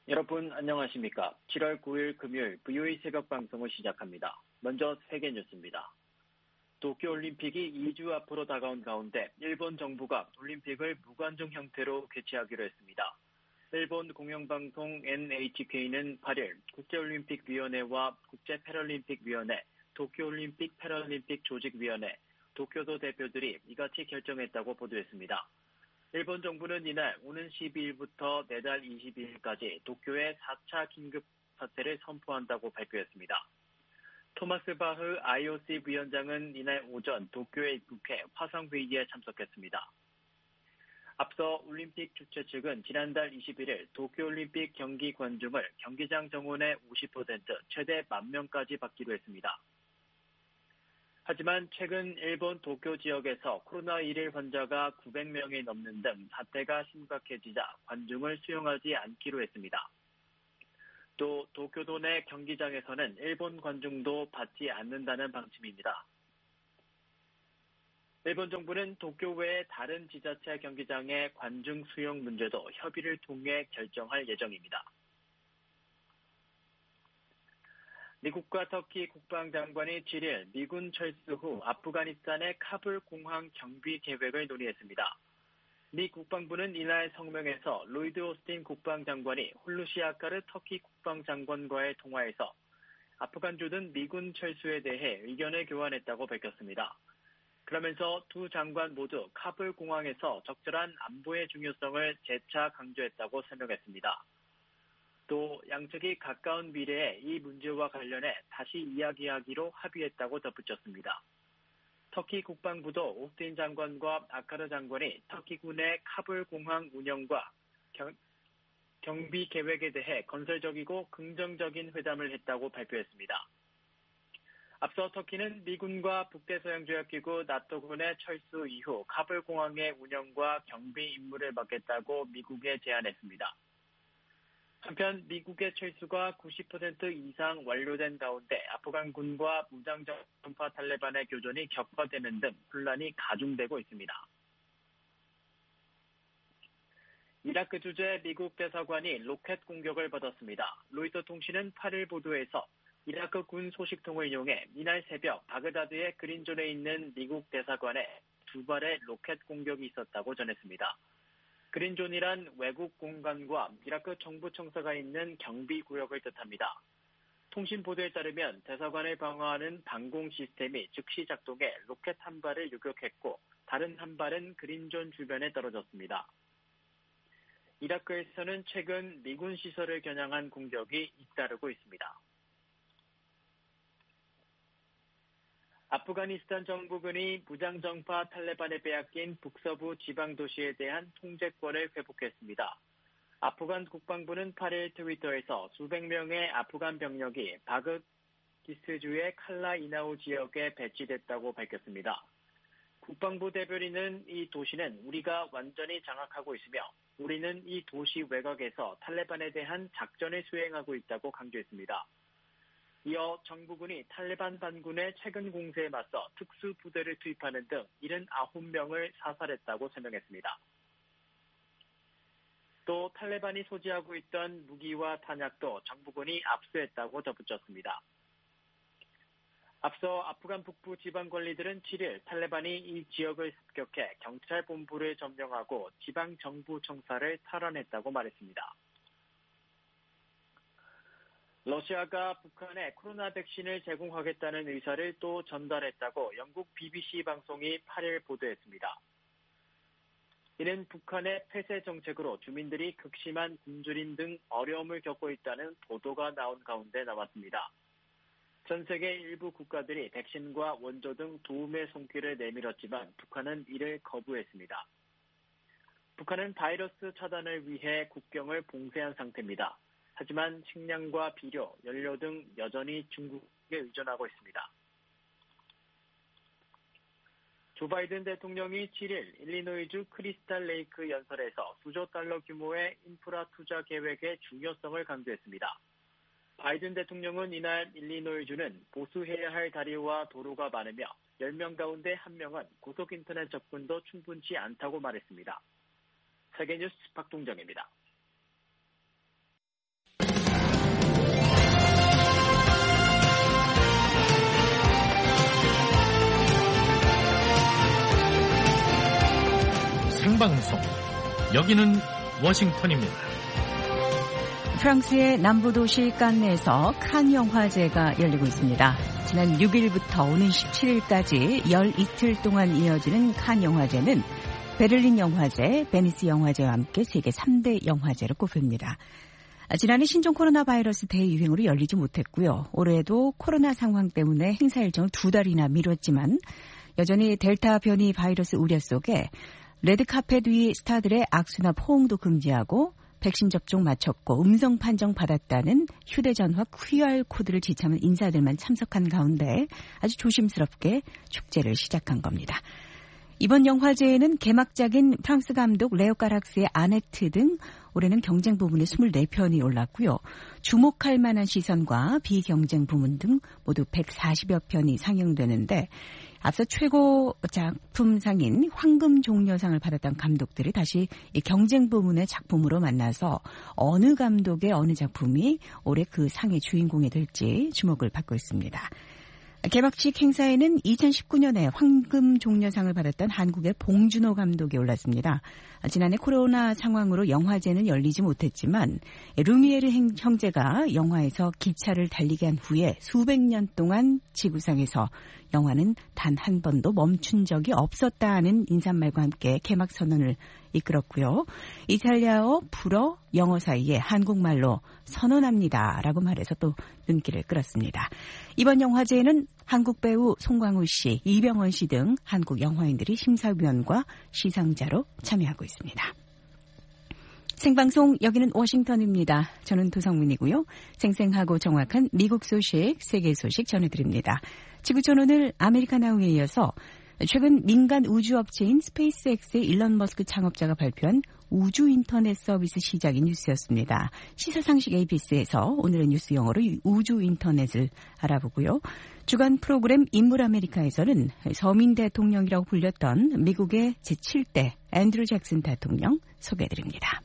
여러분 안녕하십니까? 7월 9일 금요일 VOE 새벽 방송을 시작합니다. 먼저 세계 뉴스입니다. 도쿄올림픽이 2주 앞으로 다가온 가운데 일본 정부가 올림픽을 무관중 형태로 개최하기로 했습니다. 일본 공영방송 NHK는 8일 국제올림픽위원회와 국제패럴림픽위원회, 도쿄올림픽 패럴림픽 조직위원회, 도쿄도 대표들이 이같이 결정했다고 보도했습니다. 일본 정부는 이날 오는 12일부터 내달 22일까지 도쿄에 4차 긴급 사태를 선포한다고 발표했습니다. 토마스 바흐 IOC 부위원장은 이날 오전 도쿄에 입국해 화상회의에 참석했습니다. 앞서 올림픽 주최 측은 지난달 21일 도쿄올림픽 경기 관중을 경기장 정원의 50% 최대 10,000명까지 받기로 했습니다. 하지만 최근 일본 도쿄 지역에서 코로나19 환자가 900명이 넘는 등 사태가 심각해지자 관중을 수용하지 않기로 했습니다. 또 도쿄도 내 경기장에서는 일본 관중도 받지 않는다는 방침입니다. 일본 정부는 도쿄 외의 다른 지자체 경기장의 관중 수용 문제도 협의를 통해 결정할 예정입니다. 미국과 터키 국방장관이 7일 미군 철수 후 아프가니스탄의 카불 공항 경비 계획을 논의했습니다. 미 국방부는 이날 성명에서 로이드 오스틴 국방장관이 홀루시 아카르 터키 국방장관과의 통화에서 아프간주둔 미군 철수에 대해 의견을 교환했다고 밝혔습니다. 그러면서 두 장관 모두 카불 공항에서 적절한 안보의 중요성을 재차 강조했다고 설명했습니다. 또 양측이 가까운 미래에 이 문제와 관련해 다시 이야기하기로 합의했다고 덧붙였습니다. 터키 국방부도 오스틴 장관과 아카르 장관이 터키군의 카불 공항 운영과 경비 계획에 대해 건설적이고 긍정적인 회담을 했다고 발표했습니다. 앞서 터키는 미군과 북대서양조약기구 나토군의 철수 이후 카불 공항의 운영과 경비 임무를 맡겠다고 미국에 제안했습니다. 한편 미국의 철수가 90% 이상 완료된 가운데 아프간군과 무장전파 탈레반의 교전이 격화되는 등 혼란이 가중되고 있습니다. 이라크 주재 미국 대사관이 로켓 공격을 받았습니다. 로이터 통신은 8일 보도에서 이라크 군 소식통을 이용해 이날 새벽 바그다드의 그린존에 있는 미국 대사관에 2발의 로켓 공격이 있었다고 전했습니다. 그린존이란 외국 공간과 이라크 정부 청사가 있는 경비 구역을 뜻합니다. 통신 보도에 따르면 대사관을 방어하는 방공 시스템이 즉시 작동해 로켓 한 발을 요격했고 다른 한 발은 그린존 주변에 떨어졌습니다. 이라크에서는 최근 미군 시설을 겨냥한 공격이 잇따르고 있습니다. 아프가니스탄 정부군이 무장정파 탈레반에 빼앗긴 북서부 지방도시에 대한 통제권을 회복했습니다. 아프간 국방부는 8일 트위터에서 수백 명의 아프간 병력이 바그티스주의 칼라이나우 지역에 배치됐다고 밝혔습니다. 국방부 대변인은 이 도시는 우리가 완전히 장악하고 있으며 우리는 이 도시 외곽에서 탈레반에 대한 작전을 수행하고 있다고 강조했습니다. 이어 정부군이 탈레반 반군의 최근 공세에 맞서 특수부대를 투입하는 등 79명을 사살했다고 설명했습니다. 또 탈레반이 소지하고 있던 무기와 탄약도 정부군이 압수했다고 덧붙였습니다. 앞서 아프간 북부 지방 관리들은 7일 탈레반이 이 지역을 습격해 경찰본부를 점령하고 지방정부청사를 탈환했다고 말했습니다. 러시아가 북한에 코로나 백신을 제공하겠다는 의사를 또 전달했다고 영국 BBC 방송이 8일 보도했습니다. 이는 북한의 폐쇄 정책으로 주민들이 극심한 굶주림 등 어려움을 겪고 있다는 보도가 나온 가운데 나왔습니다. 전 세계 일부 국가들이 백신과 원조 등 도움의 손길을 내밀었지만 북한은 이를 거부했습니다. 북한은 바이러스 차단을 위해 국경을 봉쇄한 상태입니다. 하지만 식량과 비료, 연료 등 여전히 중국에 의존하고 있습니다. 조 바이든 대통령이 7일 일리노이주 크리스탈 레이크 연설에서 수조 달러 규모의 인프라 투자 계획의 중요성을 강조했습니다. 바이든 대통령은 이날 일리노이주는 보수해야 할 다리와 도로가 많으며 10명 가운데 1명은 고속 인터넷 접근도 충분치 않다고 말했습니다. 세계뉴스 박동정입니다. 생방송. 여기는 워싱턴입니다. 프랑스의 남부도시 칸네에서 칸 영화제가 열리고 있습니다. 지난 6일부터 오는 17일까지 열 이틀 동안 이어지는 칸 영화제는 베를린 영화제, 베니스 영화제와 함께 세계 3대 영화제로 꼽힙니다. 지난해 신종 코로나 바이러스 대유행으로 열리지 못했고요. 올해도 코로나 상황 때문에 행사 일정을 2달이나 미뤘지만 여전히 델타 변이 바이러스 우려 속에 레드카펫 위 스타들의 악수나 포옹도 금지하고 백신 접종 마쳤고 음성 판정 받았다는 휴대전화 QR코드를 지참한 인사들만 참석한 가운데 아주 조심스럽게 축제를 시작한 겁니다. 이번 영화제에는 개막작인 프랑스 감독 레오 까락스의 아네트 등 올해는 경쟁 부문에 24편이 올랐고요. 주목할 만한 시선과 비경쟁 부문 등 모두 140여 편이 상영되는데 앞서 최고 작품상인 황금종려상을 받았던 감독들이 다시 이 경쟁 부문의 작품으로 만나서 어느 감독의 어느 작품이 올해 그 상의 주인공이 될지 주목을 받고 있습니다. 개막식 행사에는 2019년에 황금종려상을 받았던 한국의 봉준호 감독이 올랐습니다. 지난해 코로나 상황으로 영화제는 열리지 못했지만 루미에르 형제가 영화에서 기차를 달리게 한 후에 수백 년 동안 지구상에서 영화는 단 한 번도 멈춘 적이 없었다는 인사말과 함께 개막 선언을 이끌었고요. 이탈리아어, 불어, 영어 사이에 한국말로 선언합니다라고 말해서 또 눈길을 끌었습니다. 이번 영화제에는 한국 배우 송강호 씨, 이병헌 씨 등 한국 영화인들이 심사위원과 시상자로 참여하고 있습니다. 생방송 여기는 워싱턴입니다. 저는 도성문이고요. 생생하고 정확한 미국 소식, 세계 소식 전해드립니다. 지구촌 오늘 아메리카나우에 이어서 최근 민간 우주업체인 스페이스X의 일론 머스크 창업자가 발표한 우주 인터넷 서비스 시작인 뉴스였습니다. 시사상식 ABC에서 오늘의 뉴스 영어로 우주 인터넷을 알아보고요. 주간 프로그램 인물 아메리카에서는 서민 대통령이라고 불렸던 미국의 제7대 앤드루 잭슨 대통령 소개해드립니다.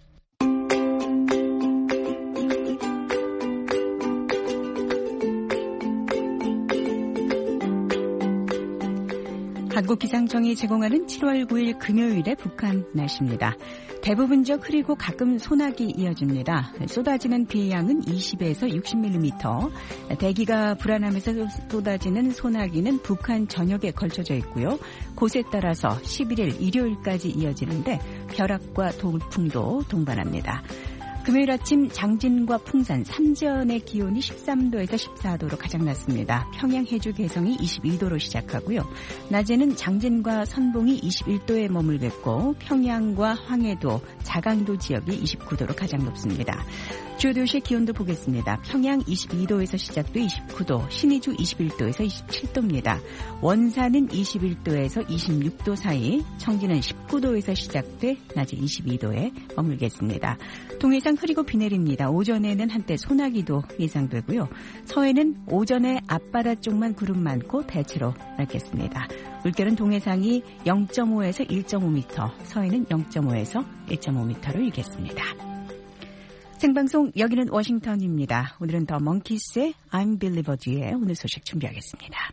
한국기상청이 제공하는 7월 9일 금요일의 북한 날씨입니다. 대부분적 흐리고 가끔 소나기 이어집니다. 쏟아지는 비의 양은 20에서 60mm, 대기가 불안하면서 쏟아지는 소나기는 북한 전역에 걸쳐져 있고요. 곳에 따라서 11일 일요일까지 이어지는데 벼락과 돌풍도 동반합니다. 금요일 아침 장진과 풍산, 삼전의 기온이 13도에서 14도로 가장 낮습니다. 평양 해주 개성이 22도로 시작하고요. 낮에는 장진과 선봉이 21도에 머물겠고 평양과 황해도, 자강도 지역이 29도로 가장 높습니다. 주요 도시의 기온도 보겠습니다. 평양 22도에서 시작돼 29도, 신의주 21도에서 27도입니다. 원산은 21도에서 26도 사이, 청진은 19도에서 시작돼 낮에 22도에 머물겠습니다. 동해상 흐리고 비 내립니다. 오전에는 한때 소나기도 예상되고요. 서해는 오전에 앞바다 쪽만 구름 많고 대체로 맑겠습니다. 물결은 동해상이 0.5에서 1.5m, 서해는 0.5에서 1.5m로 일겠습니다. 생방송 여기는 워싱턴입니다. 오늘은 더 먼키스의 I'm Believer 뒤에 오늘 소식 준비하겠습니다.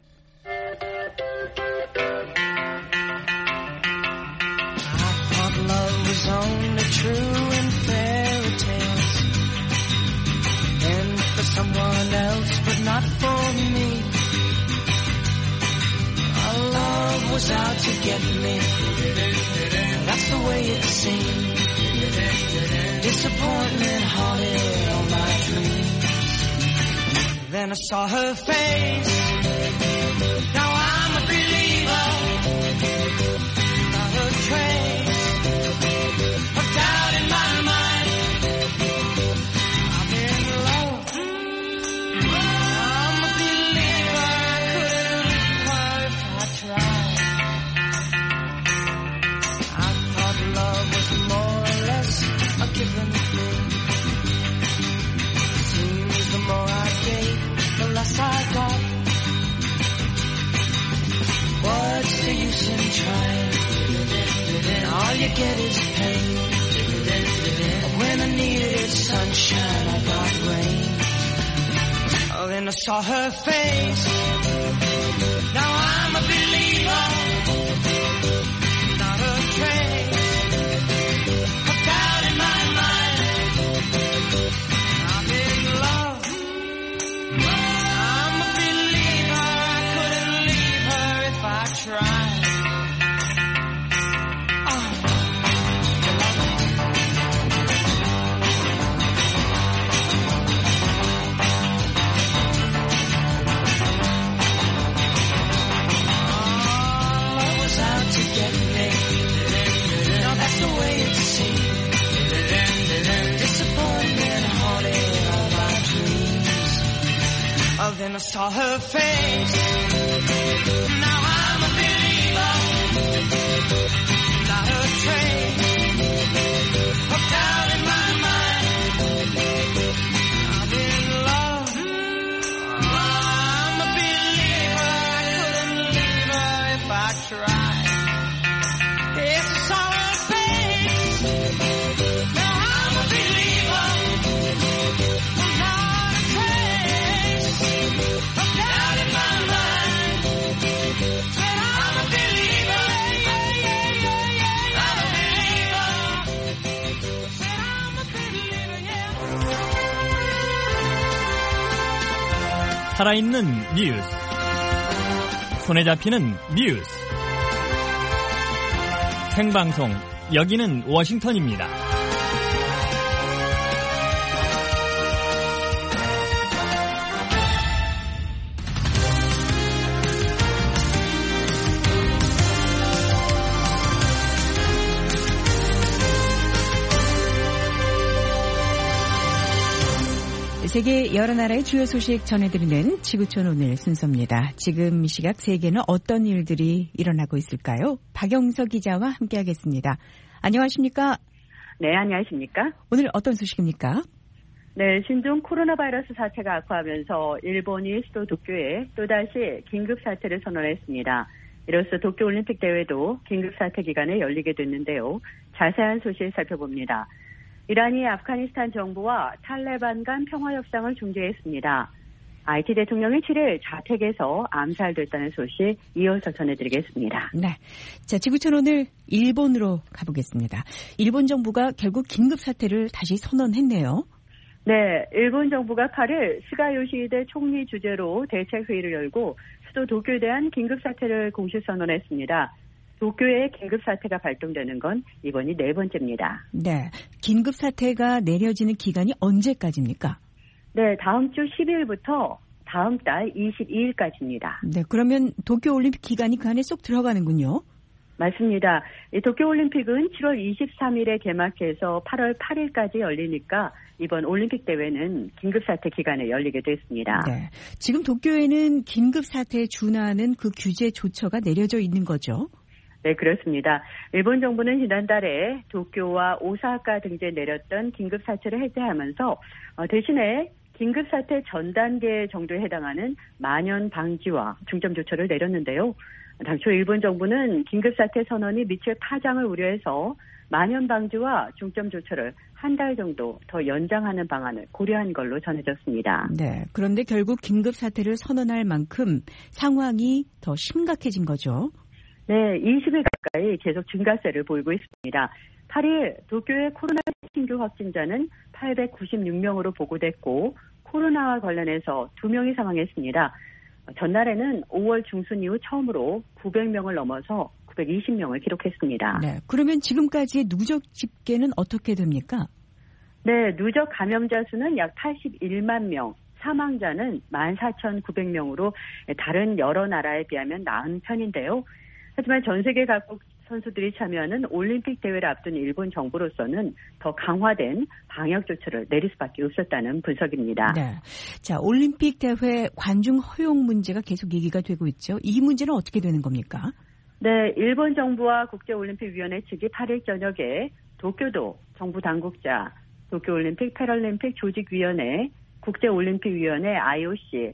I thought love was only true in fairy tales and for someone else but not for me. Our love was out to get me. That's the way it seemed. Disappointment haunted all my dreams. Then I saw her face. Now I'm a believer. Not a trace of doubt in my mind. I'm in love. I'm a believer. I couldn't cry if I tried. I thought love was more or less a given thing. Seems the more I gave, the less I got. What's the use in trying? All you get is pain. When I needed sunshine, I got rain. Oh, then I saw her face. Now I'm a believer. Not a trace saw her face. Now I'm a believer, not a trace of doubt in my mind. I'm in love. I'm a believer. I couldn't leave her if I tried. Yes, I saw her face. Now I'm a believer, not a trace of doubt in my mind. Said I'm a believer, I'm a believer. Said I'm a believer, yeah. 살아있는 뉴스, 손에 잡히는 뉴스, 생방송, 여기는 워싱턴입니다. 세계 여러 나라의 주요 소식 전해드리는 지구촌 오늘 순서입니다. 지금 이 시각 세계는 어떤 일들이 일어나고 있을까요? 박영석 기자와 함께하겠습니다. 안녕하십니까? 네, 안녕하십니까? 오늘 어떤 소식입니까? 네, 신종 코로나 바이러스 사태가 악화하면서 일본이 수도 도쿄에 또다시 긴급 사태를 선언했습니다. 이로써 도쿄올림픽 대회도 긴급 사태 기간에 열리게 됐는데요. 자세한 소식 살펴봅니다. 이란이 아프가니스탄 정부와 탈레반 간 평화 협상을 중지했습니다. IT 대통령이 7일 자택에서 암살됐다는 소식 이어서 전해드리겠습니다. 네, 자 지구촌 오늘 일본으로 가보겠습니다. 일본 정부가 결국 긴급 사태를 다시 선언했네요. 네, 일본 정부가 8일 스가 요시히데 총리 주재로 대책회의를 열고 수도 도쿄에 대한 긴급 사태를 공식 선언했습니다. 도쿄에 긴급 사태가 발동되는 건 이번이 네 번째입니다. 네, 긴급 사태가 내려지는 기간이 언제까지입니까? 네, 다음 주 10일부터 다음 달 22일까지입니다. 네, 그러면 도쿄올림픽 기간이 그 안에 쏙 들어가는군요. 맞습니다. 이 도쿄올림픽은 7월 23일에 개막해서 8월 8일까지 열리니까 이번 올림픽 대회는 긴급사태 기간에 열리게 됐습니다. 네, 지금 도쿄에는 긴급사태에 준하는 그 규제 조처가 내려져 있는 거죠? 네, 그렇습니다. 일본 정부는 지난달에 도쿄와 오사카 등지에 내렸던 긴급사태를 해제하면서 대신에 긴급사태 전 단계 정도에 해당하는 만연 방지와 중점 조처를 내렸는데요. 당초 일본 정부는 긴급사태 선언이 미칠 파장을 우려해서 만연 방지와 중점 조처를 한 달 정도 더 연장하는 방안을 고려한 걸로 전해졌습니다. 네, 그런데 결국 긴급사태를 선언할 만큼 상황이 더 심각해진 거죠. 네, 20일 가까이 계속 증가세를 보이고 있습니다. 8일 도쿄의 코로나 신규 확진자는 896명으로 보고됐고 코로나와 관련해서 2명이 사망했습니다. 전날에는 5월 중순 이후 처음으로 900명을 넘어서 920명을 기록했습니다. 네, 그러면 지금까지의 누적 집계는 어떻게 됩니까? 네, 누적 감염자 수는 약 81만 명, 사망자는 14,900명으로 다른 여러 나라에 비하면 나은 편인데요. 하지만 전 세계 각국 선수들이 참여하는 올림픽 대회를 앞둔 일본 정부로서는 더 강화된 방역 조처를 내릴 수밖에 없었다는 분석입니다. 네, 자 올림픽 대회 관중 허용 문제가 계속 얘기가 되고 있죠. 이 문제는 어떻게 되는 겁니까? 네, 일본 정부와 국제올림픽위원회 측이 8일 저녁에 도쿄도 정부 당국자, 도쿄올림픽 패럴림픽 조직위원회, 국제올림픽위원회 IOC,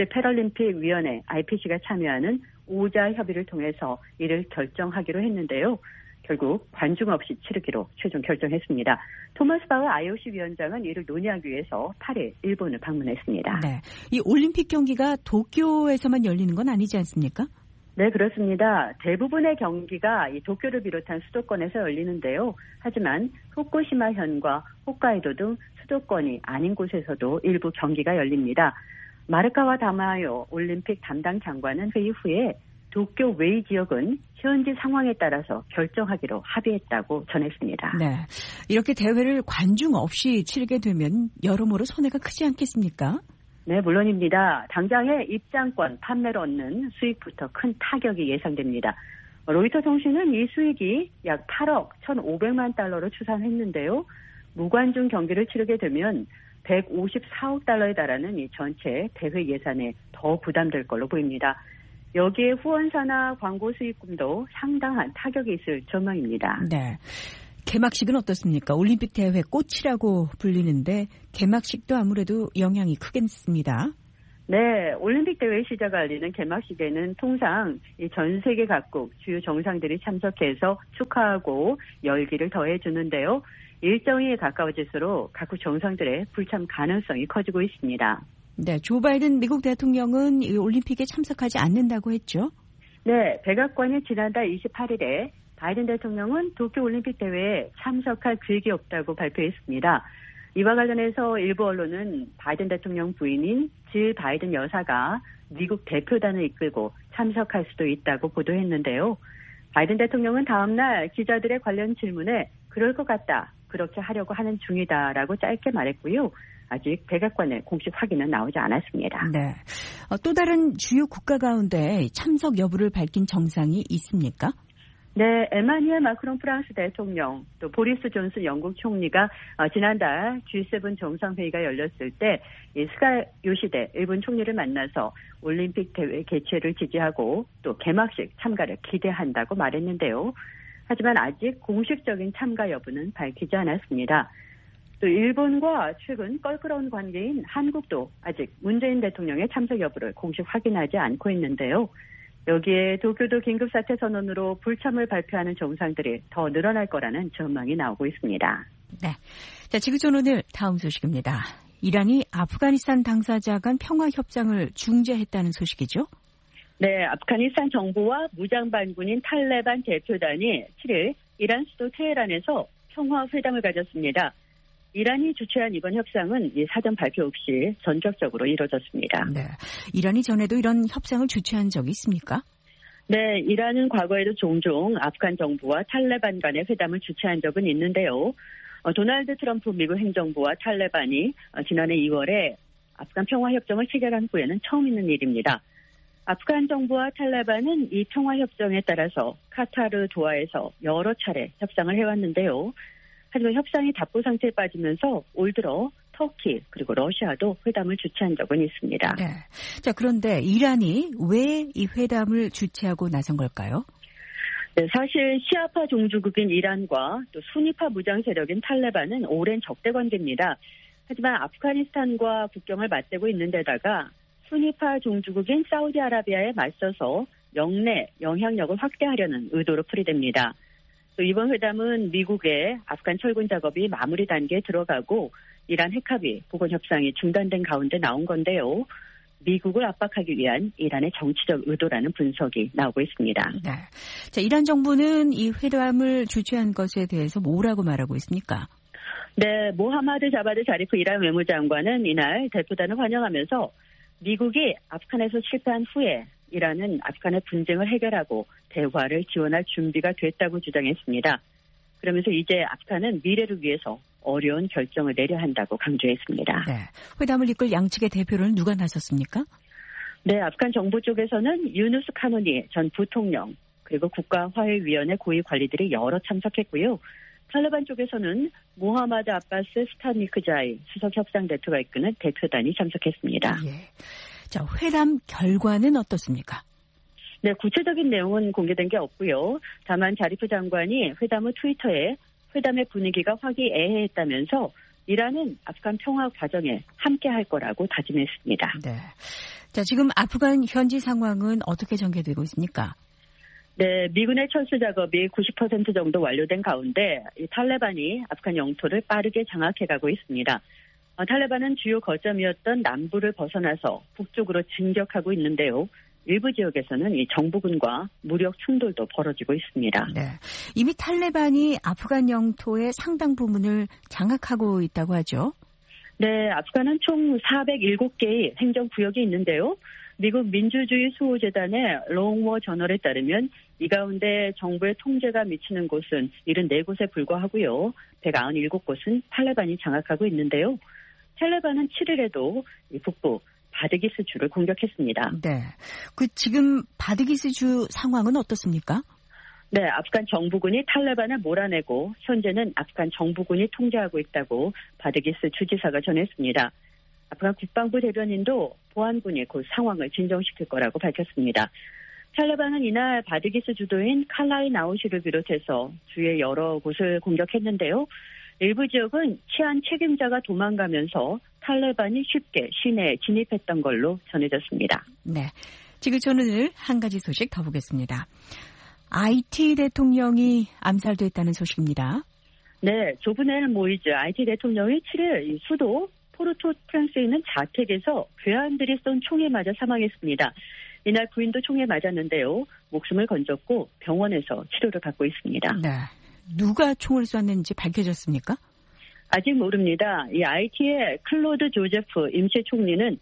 국제패럴림픽위원회 IPC가 참여하는 5자 협의를 통해서 이를 결정하기로 했는데요. 결국 관중 없이 치르기로 최종 결정했습니다. 토마스 바흐 IOC 위원장은 이를 논의하기 위해서 8일 일본을 방문했습니다. 네, 이 올림픽 경기가 도쿄에서만 열리는 건 아니지 않습니까? 네, 그렇습니다. 대부분의 경기가 이 도쿄를 비롯한 수도권에서 열리는데요. 하지만 후쿠시마현과 홋카이도 등 수도권이 아닌 곳에서도 일부 경기가 열립니다. 마르카와 다마요 올림픽 담당 장관은 회의 후에 도쿄 외의 지역은 현지 상황에 따라서 결정하기로 합의했다고 전했습니다. 네, 이렇게 대회를 관중 없이 치르게 되면 여러모로 손해가 크지 않겠습니까? 네, 물론입니다. 당장의 입장권 판매로 얻는 수익부터 큰 타격이 예상됩니다. 로이터 통신은 이 수익이 약 8억 1,500만 달러로 추산했는데요. 무관중 경기를 치르게 되면 154억 달러에 달하는 이 전체 대회 예산에 더 부담될 걸로 보입니다. 여기에 후원사나 광고 수익금도 상당한 타격이 있을 전망입니다. 네. 개막식은 어떻습니까? 올림픽 대회 꽃이라고 불리는데 개막식도 아무래도 영향이 크겠습니다. 네, 올림픽 대회 시작을 알리는 개막식에는 통상 전 세계 각국 주요 정상들이 참석해서 축하하고 열기를 더해주는데요. 일정이 가까워질수록 각국 정상들의 불참 가능성이 커지고 있습니다. 네, 조 바이든 미국 대통령은 이 올림픽에 참석하지 않는다고 했죠? 네, 백악관이 지난달 28일에 바이든 대통령은 도쿄올림픽 대회에 참석할 계획이 없다고 발표했습니다. 이와 관련해서 일부 언론은 바이든 대통령 부인인 질 바이든 여사가 미국 대표단을 이끌고 참석할 수도 있다고 보도했는데요. 바이든 대통령은 다음 날 기자들의 관련 질문에 그럴 것 같다, 그렇게 하려고 하는 중이다라고 짧게 말했고요. 아직 백악관의 공식 확인은 나오지 않았습니다. 네. 또 다른 주요 국가 가운데 참석 여부를 밝힌 정상이 있습니까? 네, 에마뉘엘 마크롱 프랑스 대통령, 또 보리스 존슨 영국 총리가 지난달 G7 정상회의가 열렸을 때 스가 요시데 일본 총리를 만나서 올림픽 대회 개최를 지지하고 또 개막식 참가를 기대한다고 말했는데요. 하지만 아직 공식적인 참가 여부는 밝히지 않았습니다. 또 일본과 최근 껄끄러운 관계인 한국도 아직 문재인 대통령의 참석 여부를 공식 확인하지 않고 있는데요. 여기에 도쿄도 긴급사태 선언으로 불참을 발표하는 정상들이 더 늘어날 거라는 전망이 나오고 있습니다. 네. 자, 지구촌 오늘 다음 소식입니다. 이란이 아프가니스탄 당사자 간 평화협상을 중재했다는 소식이죠? 네, 아프가니스탄 정부와 무장반군인 탈레반 대표단이 7일 이란 수도 테헤란에서 평화회담을 가졌습니다. 이란이 주최한 이번 협상은 사전 발표 없이 전격적으로 이뤄졌습니다. 네, 이란이 전에도 이런 협상을 주최한 적이 있습니까? 네, 이란은 과거에도 종종 아프간 정부와 탈레반 간의 회담을 주최한 적은 있는데요. 도널드 트럼프 미국 행정부와 탈레반이 지난해 2월에 아프간 평화협정을 체결한 후에는 처음 있는 일입니다. 아프간 정부와 탈레반은 이 평화협정에 따라서 카타르 도하에서 여러 차례 협상을 해왔는데요. 하지만 협상이 답보 상태에 빠지면서 올 들어 터키 그리고 러시아도 회담을 주최한 적은 있습니다. 네. 자, 그런데 이란이 왜 이 회담을 주최하고 나선 걸까요? 네, 사실 시아파 종주국인 이란과 또 수니파 무장 세력인 탈레반은 오랜 적대 관계입니다. 하지만 아프가니스탄과 국경을 맞대고 있는 데다가 수니파 종주국인 사우디아라비아에 맞서서 영내 영향력을 확대하려는 의도로 풀이됩니다. 또 이번 회담은 미국의 아프간 철군 작업이 마무리 단계에 들어가고 이란 핵합의 복원 협상이 중단된 가운데 나온 건데요. 미국을 압박하기 위한 이란의 정치적 의도라는 분석이 나오고 있습니다. 네. 자, 이란 정부는 이 회담을 주최한 것에 대해서 뭐라고 말하고 있습니까? 네, 모하마드 자바드 자리프 이란 외무장관은 이날 대표단을 환영하면서 미국이 아프간에서 실패한 후에 이란은 아프간의 분쟁을 해결하고 대화를 지원할 준비가 됐다고 주장했습니다. 그러면서 이제 아프간은 미래를 위해서 어려운 결정을 내려야 한다고 강조했습니다. 네. 회담을 이끌 양측의 대표로는 누가 나섰습니까? 네, 아프간 정부 쪽에서는 유누스 카노니 전 부통령 그리고 국가화해위원회 고위 관리들이 여러 참석했고요. 탈레반 쪽에서는 모하마드 아바스 스타미크자이 수석협상대표가 이끄는 대표단이 참석했습니다. 예. 자, 회담 결과는 어떻습니까? 네, 구체적인 내용은 공개된 게 없고요. 다만 자리프 장관이 회담 후 트위터에 회담의 분위기가 화기애애했다면서 이란은 아프간 평화 과정에 함께할 거라고 다짐했습니다. 네. 자, 지금 아프간 현지 상황은 어떻게 전개되고 있습니까? 네, 미군의 철수 작업이 90% 정도 완료된 가운데 이 탈레반이 아프간 영토를 빠르게 장악해가고 있습니다. 탈레반은 주요 거점이었던 남부를 벗어나서 북쪽으로 진격하고 있는데요. 일부 지역에서는 이 정부군과 무력 충돌도 벌어지고 있습니다. 네, 이미 탈레반이 아프간 영토의 상당 부분을 장악하고 있다고 하죠. 네, 아프간은 총 407개의 행정구역이 있는데요. 미국 민주주의 수호재단의 롱워 저널에 따르면 이 가운데 정부의 통제가 미치는 곳은 74곳에 불과하고요. 197곳은 탈레반이 장악하고 있는데요. 탈레반은 7일에도 북부 바드기스주를 공격했습니다. 네, 그 지금 바드기스주 상황은 어떻습니까? 네, 아프간 정부군이 탈레반을 몰아내고 현재는 아프간 정부군이 통제하고 있다고 바드기스 주지사가 전했습니다. 아프간 국방부 대변인도 보안군이 곧 상황을 진정시킬 거라고 밝혔습니다. 탈레반은 이날 바드기스 주도인 칼라이 나우시를 비롯해서 주의 여러 곳을 공격했는데요. 일부 지역은 치안 책임자가 도망가면서 탈레반이 쉽게 시내에 진입했던 걸로 전해졌습니다. 네, 지구촌을 한 가지 소식 더 보겠습니다. IT 대통령이 암살됐다는 소식입니다. 네, 조브넬 모이즈 IT 대통령이 7일 수도 포르토 프랑스에 있는 자택에서 괴한들이 쏜 총에 맞아 사망했습니다. 이날 부인도 총에 맞았는데요. 목숨을 건졌고 병원에서 치료를 받고 있습니다. 네, 누가 총을 쐈는지 밝혀졌습니까? 아직 모릅니다. 이 IT의 클로드 조제프 임시 총리는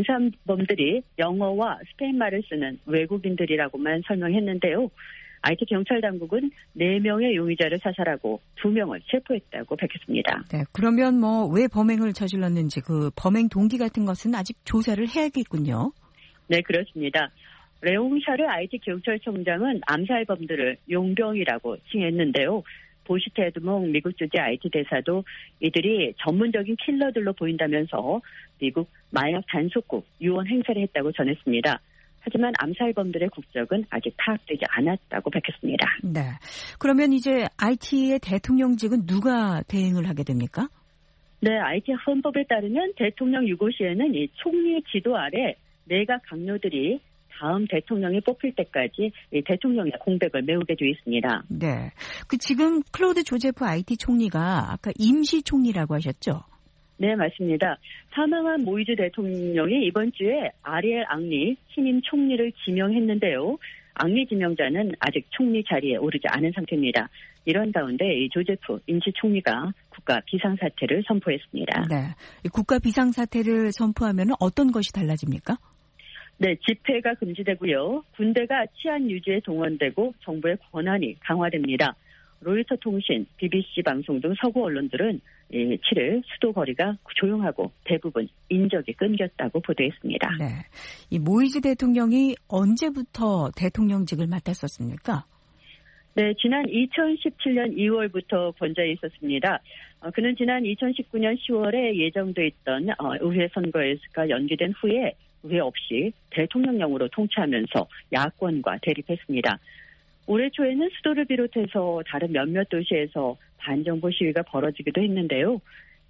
암살범들이 영어와 스페인말을 쓰는 외국인들이라고만 설명했는데요. IT 경찰 당국은 4명의 용의자를 사살하고 2명을 체포했다고 밝혔습니다. 네, 그러면 왜 범행을 저질렀는지 그 범행 동기 같은 것은 아직 조사를 해야겠군요. 네, 그렇습니다. 레옹 샤르 IT 경찰청장은 암살범들을 용병이라고 칭했는데요. 보시트 에드몽 미국 주재 IT 대사도 이들이 전문적인 킬러들로 보인다면서 미국 마약 단속국 유언 행사를 했다고 전했습니다. 하지만 암살범들의 국적은 아직 파악되지 않았다고 밝혔습니다. 네, 그러면 이제 IT의 대통령직은 누가 대행을 하게 됩니까? 네, IT 헌법에 따르면 대통령 유고시에는 이 총리 지도 아래 내각 강요들이 다음 대통령이 뽑힐 때까지 이 대통령의 공백을 메우게 되어 있습니다. 네, 지금 클로드 조제프 IT 총리가 아까 임시 총리라고 하셨죠? 네, 맞습니다. 사망한 모이즈 대통령이 이번 주에 아리엘 앙리 신임 총리를 지명했는데요. 앙리 지명자는 아직 총리 자리에 오르지 않은 상태입니다. 이런 가운데 이 조제프 임시 총리가 국가 비상사태를 선포했습니다. 네, 국가 비상사태를 선포하면 어떤 것이 달라집니까? 네, 집회가 금지되고요. 군대가 치안 유지에 동원되고 정부의 권한이 강화됩니다. 로이터 통신, BBC 방송 등 서구 언론들은 7일 수도 거리가 조용하고 대부분 인적이 끊겼다고 보도했습니다. 네, 이 모이즈 대통령이 언제부터 대통령직을 맡았었습니까? 네, 지난 2017년 2월부터 권좌에 있었습니다. 그는 지난 2019년 10월에 예정돼 있던 의회 선거가 연기된 후에 의회 없이 대통령령으로 통치하면서 야권과 대립했습니다. 올해 초에는 수도를 비롯해서 다른 몇몇 도시에서 반정부 시위가 벌어지기도 했는데요.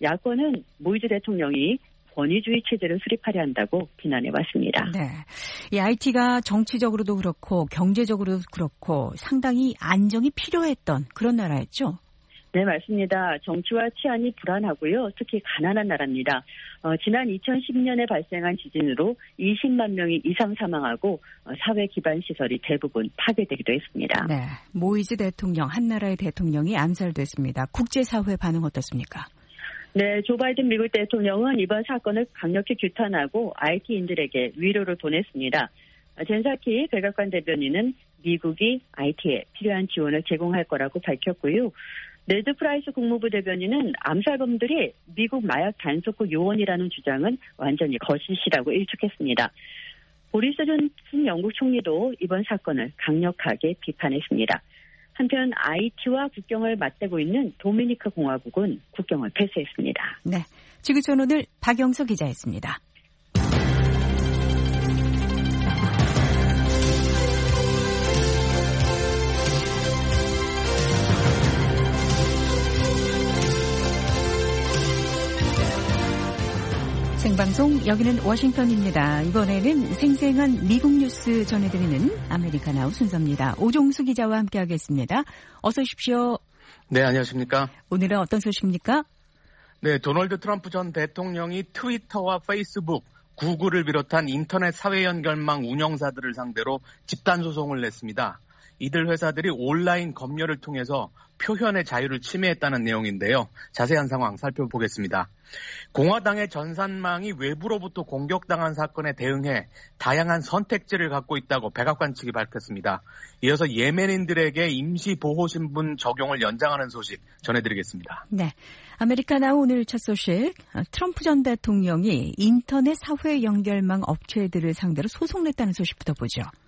야권은 모이즈 대통령이 권위주의 체제를 수립하려 한다고 비난해왔습니다. 네, 이 IT가 정치적으로도 그렇고 경제적으로도 그렇고 상당히 안정이 필요했던 그런 나라였죠? 네, 맞습니다. 정치와 치안이 불안하고요. 특히 가난한 나라입니다. 지난 2010년에 발생한 지진으로 20만 명이 이상 사망하고 사회 기반 시설이 대부분 파괴되기도 했습니다. 네, 모이즈 대통령, 한 나라의 대통령이 암살됐습니다. 국제사회 반응 어떻습니까? 네, 조 바이든 미국 대통령은 이번 사건을 강력히 규탄하고 IT인들에게 위로를 보냈습니다. 젠 사키 백악관 대변인은 미국이 IT에 필요한 지원을 제공할 거라고 밝혔고요. 네드 프라이스 국무부 대변인은 암살범들이 미국 마약 단속국 요원이라는 주장은 완전히 거짓이라고 일축했습니다. 보리스 존슨 영국 총리도 이번 사건을 강력하게 비판했습니다. 한편 IT와 국경을 맞대고 있는 도미니카 공화국은 국경을 폐쇄했습니다. 네, 지구촌 오늘 박영서 기자였습니다. 생방송 여기는 워싱턴입니다. 이번에는 생생한 미국 뉴스 전해드리는 아메리카나우 순서입니다. 오종수 기자와 함께하겠습니다. 어서 오십시오. 네, 안녕하십니까. 오늘은 어떤 소식입니까? 네, 도널드 트럼프 전 대통령이 트위터와 페이스북, 구글을 비롯한 인터넷 사회 연결망 운영사들을 상대로 집단 소송을 냈습니다. 이들 회사들이 온라인 검열을 통해서 표현의 자유를 침해했다는 내용인데요. 자세한 상황 살펴보겠습니다. 공화당의 전산망이 외부로부터 공격당한 사건에 대응해 다양한 선택지를 갖고 있다고 백악관 측이 밝혔습니다. 이어서 예멘인들에게 임시보호신분 적용을 연장하는 소식 전해드리겠습니다. 네, 아메리카나우 오늘 첫 소식. 트럼프 전 대통령이 인터넷 사회 연결망 업체들을 상대로 소송 냈다는 소식부터 보죠.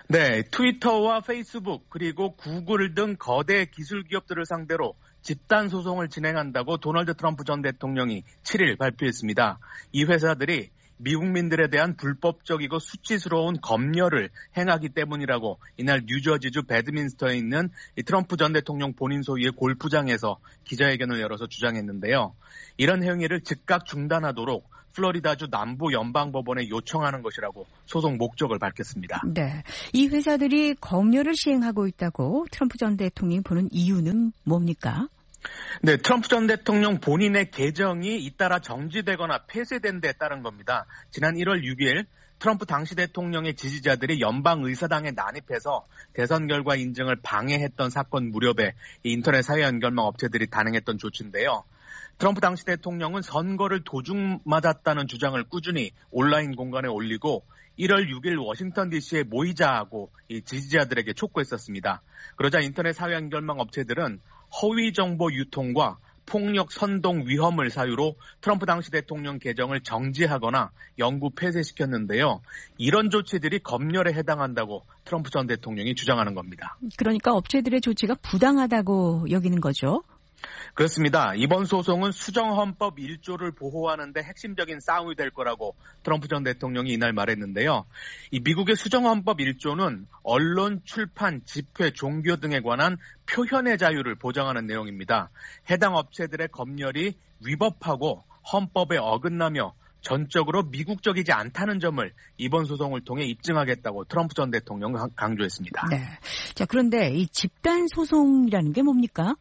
네, 트위터와 페이스북 그리고 구글 등 거대 기술 기업들을 상대로 집단 소송을 진행한다고 도널드 트럼프 전 대통령이 7일 발표했습니다. 이 회사들이 미국민들에 대한 불법적이고 수치스러운 검열을 행하기 때문이라고 이날 뉴저지주 배드민스터에 있는 트럼프 전 대통령 본인 소유의 골프장에서 기자회견을 열어서 주장했는데요. 이런 행위를 즉각 중단하도록 플로리다주 남부 연방법원에 요청하는 것이라고 소송 목적을 밝혔습니다. 네, 이 회사들이 검열을 시행하고 있다고 트럼프 전 대통령이 보는 이유는 뭡니까? 네, 트럼프 전 대통령 본인의 계정이 잇따라 정지되거나 폐쇄된 데에 따른 겁니다. 지난 1월 6일 트럼프 당시 대통령의 지지자들이 연방의사당에 난입해서 대선 결과 인증을 방해했던 사건 무렵에 인터넷 사회 연결망 업체들이 단행했던 조치인데요. 트럼프 당시 대통령은 선거를 도중 맞았다는 주장을 꾸준히 온라인 공간에 올리고 1월 6일 워싱턴 DC에 모이자고 이 지지자들에게 촉구했었습니다. 그러자 인터넷 사회 연결망 업체들은 허위 정보 유통과 폭력 선동 위험을 사유로 트럼프 당시 대통령 계정을 정지하거나 영구 폐쇄시켰는데요. 이런 조치들이 검열에 해당한다고 트럼프 전 대통령이 주장하는 겁니다. 그러니까 업체들의 조치가 부당하다고 여기는 거죠? 그렇습니다. 이번 소송은 수정헌법 1조를 보호하는 데 핵심적인 싸움이 될 거라고 트럼프 전 대통령이 이날 말했는데요. 이 미국의 수정헌법 1조는 언론, 출판, 집회, 종교 등에 관한 표현의 자유를 보장하는 내용입니다. 해당 업체들의 검열이 위법하고 헌법에 어긋나며 전적으로 미국적이지 않다는 점을 이번 소송을 통해 입증하겠다고 트럼프 전 대통령은 강조했습니다. 네. 자, 그런데 이 집단 소송이라는 게 뭡니까?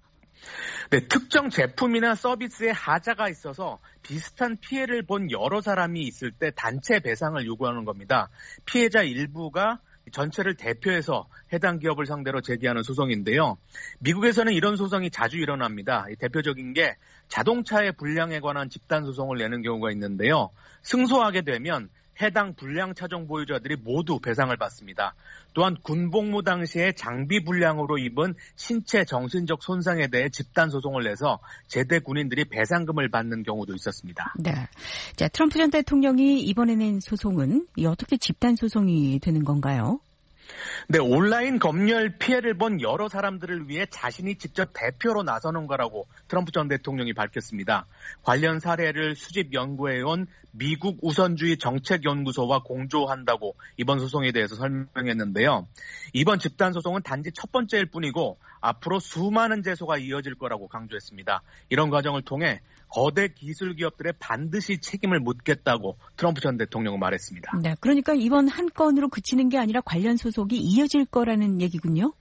네, 특정 제품이나 서비스에 하자가 있어서 비슷한 피해를 본 여러 사람이 있을 때 단체 배상을 요구하는 겁니다. 피해자 일부가 전체를 대표해서 해당 기업을 상대로 제기하는 소송인데요. 미국에서는 이런 소송이 자주 일어납니다. 대표적인 게 자동차의 불량에 관한 집단 소송을 내는 경우가 있는데요. 승소하게 되면 해당 불량 차종 보유자들이 모두 배상을 받습니다. 또한 군복무 당시에 장비 불량으로 입은 신체 정신적 손상에 대해 집단 소송을 내서 제대 군인들이 배상금을 받는 경우도 있었습니다. 네. 자, 트럼프 전 대통령이 이번에 낸 소송은 어떻게 집단 소송이 되는 건가요? 네, 온라인 검열 피해를 본 여러 사람들을 위해 자신이 직접 대표로 나서는 거라고 트럼프 전 대통령이 밝혔습니다. 관련 사례를 수집 연구해온 미국 우선주의 정책연구소와 공조한다고 이번 소송에 대해서 설명했는데요. 이번 집단 소송은 단지 첫 번째일 뿐이고 앞으로 수많은 제소가 이어질 거라고 강조했습니다. 이런 과정을 통해 거대 기술 기업들에 반드시 책임을 묻겠다고 트럼프 전 대통령은 말했습니다. 네, 그러니까 이번 한 건으로 그치는 게 아니라 관련 소송이 이어질 거라는 얘기군요.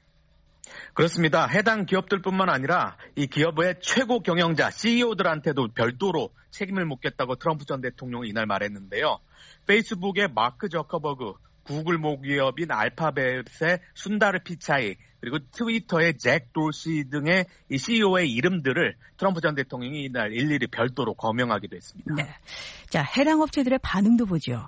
그렇습니다. 해당 기업들뿐만 아니라 이 기업의 최고 경영자 CEO들한테도 별도로 책임을 묻겠다고 트럼프 전 대통령이 이날 말했는데요. 페이스북의 마크 저커버그, 구글 모기업인 알파벳의 순다르 피차이, 그리고 트위터의 잭 돌시 등의 이 CEO의 이름들을 트럼프 전 대통령이 이날 일일이 별도로 거명하기도 했습니다. 네. 자, 해당 업체들의 반응도 보죠.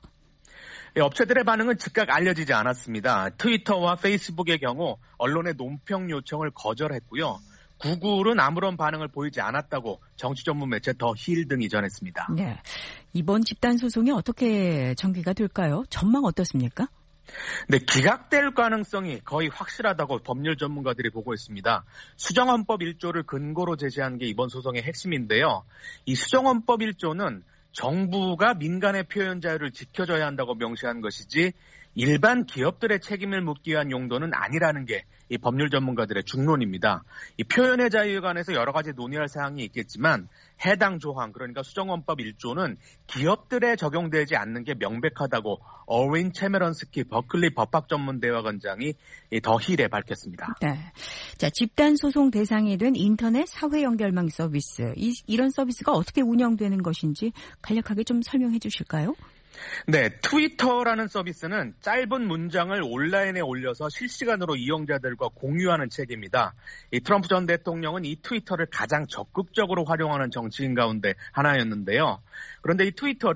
업체들의 반응은 즉각 알려지지 않았습니다. 트위터와 페이스북의 경우 언론의 논평 요청을 거절했고요. 구글은 아무런 반응을 보이지 않았다고 정치 전문 매체 더 힐 등이 전했습니다. 네. 이번 집단 소송이 어떻게 전개가 될까요? 전망 어떻습니까? 네, 기각될 가능성이 거의 확실하다고 법률 전문가들이 보고 있습니다. 수정헌법 1조를 근거로 제시한 게 이번 소송의 핵심인데요. 이 수정헌법 1조는 정부가 민간의 표현 자유를 지켜줘야 한다고 명시한 것이지 일반 기업들의 책임을 묻기 위한 용도는 아니라는 게 이 법률 전문가들의 중론입니다. 이 표현의 자유에 관해서 여러 가지 논의할 사항이 있겠지만 해당 조항, 그러니까 수정헌법 1조는 기업들에 적용되지 않는 게 명백하다고 어윈 체메런스키 버클리 법학전문대학원장이 더 힐에 밝혔습니다. 네. 자, 집단 소송 대상이 된 인터넷 사회 연결망 서비스, 이런 서비스가 어떻게 운영되는 것인지 간략하게 좀 설명해 주실까요? 네, 트위터라는 서비스는 짧은 문장을 온라인에 올려서 실시간으로 이용자들과 공유하는 책입니다. 이 트럼프 전 대통령은 이 트위터를 가장 적극적으로 활용하는 정치인 가운데 하나였는데요. 그런데 이 트위터를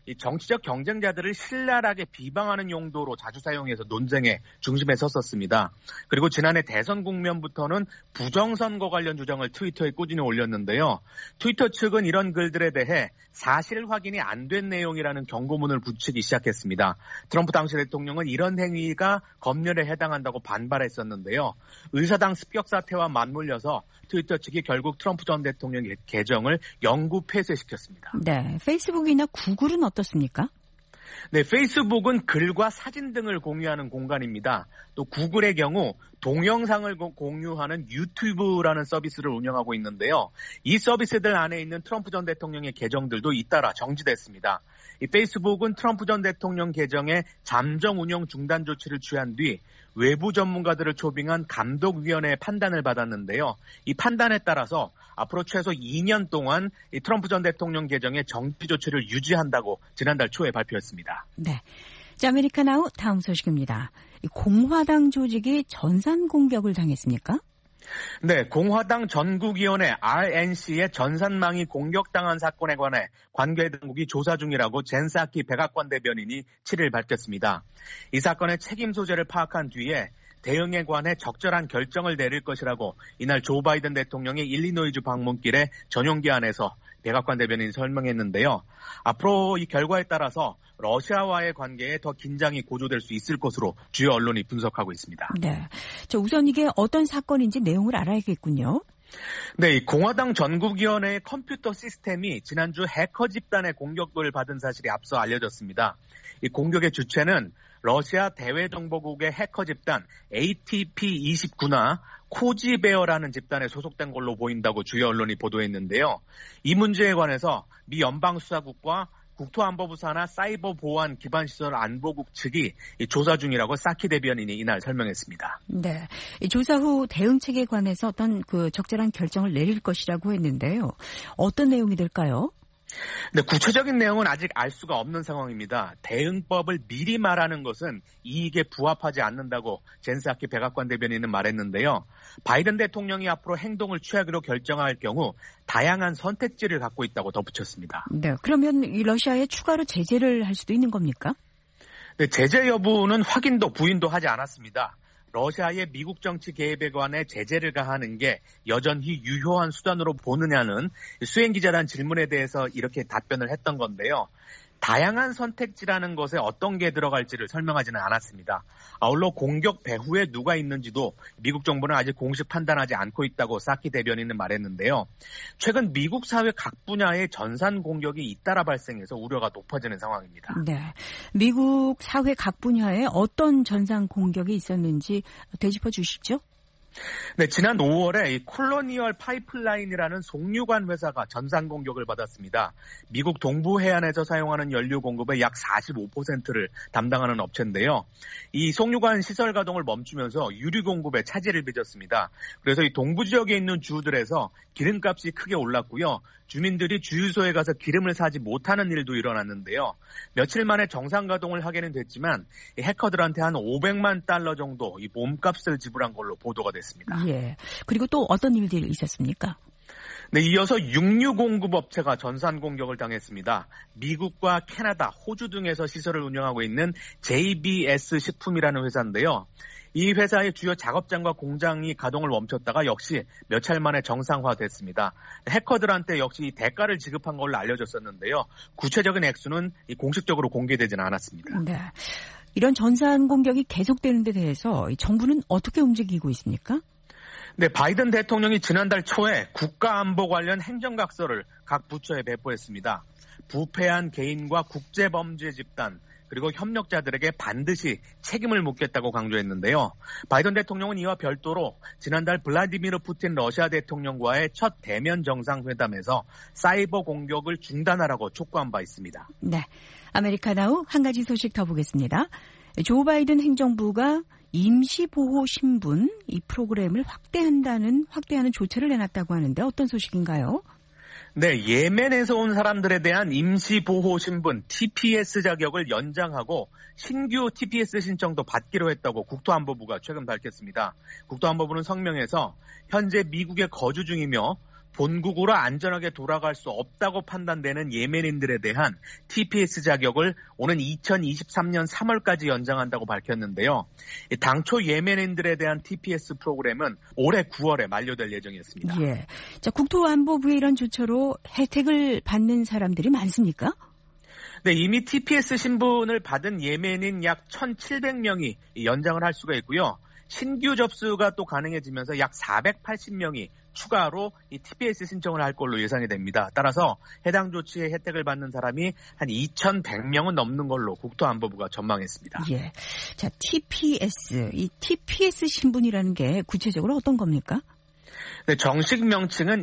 이 정치적 경쟁자들을 신랄하게 비방하는 용도로 자주 사용해서 논쟁의 중심에 섰었습니다. 그리고 지난해 대선 국면부터는 부정선거 관련 주장을 트위터에 꾸준히 올렸는데요. 트위터 측은 이런 글들에 대해 사실 확인이 안 된 내용이라는 경고문을 붙이기 시작했습니다. 트럼프 당시 대통령은 이런 행위가 검열에 해당한다고 반발했었는데요. 의사당 습격 사태와 맞물려서 트위터 측이 결국 트럼프 전 대통령의 계정을 영구 폐쇄시켰습니다. 네, 페이스북이나 구글은 어떻습니까? 네, 페이스북은 글과 사진 등을 공유하는 공간입니다. 또 구글의 경우 동영상을 공유하는 유튜브라는 서비스를 운영하고 있는데요. 이 서비스들 안에 있는 트럼프 전 대통령의 계정들도 잇따라 정지됐습니다. 이 페이스북은 트럼프 전 대통령 계정의 잠정 운영 중단 조치를 취한 뒤 외부 전문가들을 초빙한 감독위원회의 판단을 받았는데요. 이 판단에 따라서 앞으로 최소 2년 동안 이 트럼프 전 대통령 계정의 정지 조치를 유지한다고 지난달 초에 발표했습니다. 네. 자, 아메리카나우 다음 소식입니다. 이 공화당 조직이 전산 공격을 당했습니까? 네, 공화당 전국위원회 RNC의 전산망이 공격당한 사건에 관해 관계당국이 조사 중이라고 젠 사키 백악관 대변인이 7일 밝혔습니다. 이 사건의 책임 소재를 파악한 뒤에 대응에 관해 적절한 결정을 내릴 것이라고 이날 조 바이든 대통령의 일리노이주 방문길에 전용기 안에서 백악관 대변인이 설명했는데요. 앞으로 이 결과에 따라서 러시아와의 관계에 더 긴장이 고조될 수 있을 것으로 주요 언론이 분석하고 있습니다. 네, 우선 이게 어떤 사건인지 내용을 알아야겠군요. 네, 이 공화당 전국위원회의 컴퓨터 시스템이 지난주 해커 집단의 공격을 받은 사실이 앞서 알려졌습니다. 이 공격의 주체는 러시아 대외정보국의 해커 집단 ATP29나 코지베어라는 집단에 소속된 걸로 보인다고 주요 언론이 보도했는데요. 이 문제에 관해서 미 연방수사국과 국토안보부 산하 사이버 보안 기반시설 안보국 측이 조사 중이라고 사키 대변인이 이날 설명했습니다. 네, 조사 후 대응책에 관해서 어떤 적절한 결정을 내릴 것이라고 했는데요. 어떤 내용이 될까요? 네, 구체적인 내용은 아직 알 수가 없는 상황입니다. 대응법을 미리 말하는 것은 이익에 부합하지 않는다고 젠 사키 백악관 대변인은 말했는데요. 바이든 대통령이 앞으로 행동을 취하기로 결정할 경우 다양한 선택지를 갖고 있다고 덧붙였습니다. 네, 그러면 이 러시아에 추가로 제재를 할 수도 있는 겁니까? 네, 제재 여부는 확인도 부인도 하지 않았습니다. 러시아의 미국 정치 개입에 관해 제재를 가하는 게 여전히 유효한 수단으로 보느냐는 수행기자단 질문에 대해서 이렇게 답변을 했던 건데요. 다양한 선택지라는 것에 어떤 게 들어갈지를 설명하지는 않았습니다. 아울러 공격 배후에 누가 있는지도 미국 정부는 아직 공식 판단하지 않고 있다고 사키 대변인은 말했는데요. 최근 미국 사회 각 분야의 전산 공격이 잇따라 발생해서 우려가 높아지는 상황입니다. 네, 미국 사회 각 분야에 어떤 전산 공격이 있었는지 되짚어 주시죠. 네, 지난 5월에 이 콜로니얼 파이프라인이라는 송유관 회사가 전산 공격을 받았습니다. 미국 동부 해안에서 사용하는 연료 공급의 약 45%를 담당하는 업체인데요. 이 송유관 시설 가동을 멈추면서 유류 공급에 차질을 빚었습니다. 그래서 이 동부 지역에 있는 주들에서 기름값이 크게 올랐고요. 주민들이 주유소에 가서 기름을 사지 못하는 일도 일어났는데요. 며칠 만에 정상 가동을 하게는 됐지만 이 해커들한테 한 500만 달러 정도 이 몸값을 지불한 걸로 보도가 됐습니다. 예. 그리고 또 어떤 일들이 있었습니까? 네, 이어서 육류 공급 업체가 전산 공격을 당했습니다. 미국과 캐나다, 호주 등에서 시설을 운영하고 있는 JBS 식품이라는 회사인데요. 이 회사의 주요 작업장과 공장이 가동을 멈췄다가 역시 몇 차례 만에 정상화됐습니다. 해커들한테 역시 대가를 지급한 걸로 알려졌었는데요. 구체적인 액수는 공식적으로 공개되지는 않았습니다. 네, 이런 전산 공격이 계속되는 데 대해서 정부는 어떻게 움직이고 있습니까? 네, 바이든 대통령이 지난달 초에 국가안보 관련 행정각서를 각 부처에 배포했습니다. 부패한 개인과 국제범죄 집단, 그리고 협력자들에게 반드시 책임을 묻겠다고 강조했는데요. 바이든 대통령은 이와 별도로 지난달 블라디미르 푸틴 러시아 대통령과의 첫 대면 정상회담에서 사이버 공격을 중단하라고 촉구한 바 있습니다. 네, 아메리카나우 한 가지 소식 더 보겠습니다. 조 바이든 행정부가 임시보호신분 이 프로그램을 확대하는 조처를 내놨다고 하는데 어떤 소식인가요? 네, 예멘에서 온 사람들에 대한 임시보호신분 TPS 자격을 연장하고 신규 TPS 신청도 받기로 했다고 국토안보부가 최근 밝혔습니다. 국토안보부는 성명에서 현재 미국에 거주 중이며 본국으로 안전하게 돌아갈 수 없다고 판단되는 예멘인들에 대한 TPS 자격을 오는 2023년 3월까지 연장한다고 밝혔는데요. 당초 예멘인들에 대한 TPS 프로그램은 올해 9월에 만료될 예정이었습니다. 예. 자, 국토안보부의 이런 조처로 혜택을 받는 사람들이 많습니까? 네, 이미 TPS 신분을 받은 예멘인 약 1,700명이 연장을 할 수가 있고요. 신규 접수가 또 가능해지면서 약 480명이 추가로 이 TPS 신청을 할 걸로 예상이 됩니다. 따라서 해당 조치의 혜택을 받는 사람이 한 2,100명은 넘는 걸로 국토안보부가 전망했습니다. 예. 자, TPS, 이 TPS 신분이라는 게 구체적으로 어떤 겁니까? 네, 정식 명칭은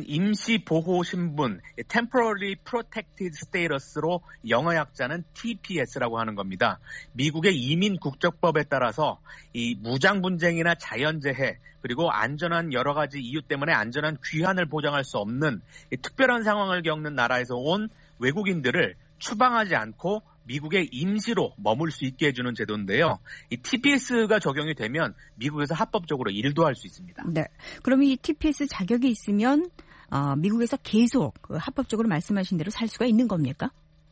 임시보호신분, Temporary Protected Status로 영어 약자는 TPS라고 하는 겁니다. 미국의 이민국적법에 따라서 이 무장 분쟁이나 자연재해 그리고 안전한 여러 가지 이유 때문에 안전한 귀환을 보장할 수 없는 특별한 상황을 겪는 나라에서 온 외국인들을 추방하지 않고 미국에 임시로 머물 수 있게 해주는 제도인데요. 이 TPS가 적용이 되면 미국에서 합법적으로 일도 할 수 있습니다. 네. 그럼 이 TPS 자격이 있으면 미국에서 계속 합법적으로 말씀하신 대로 살 수가 있는 겁니까?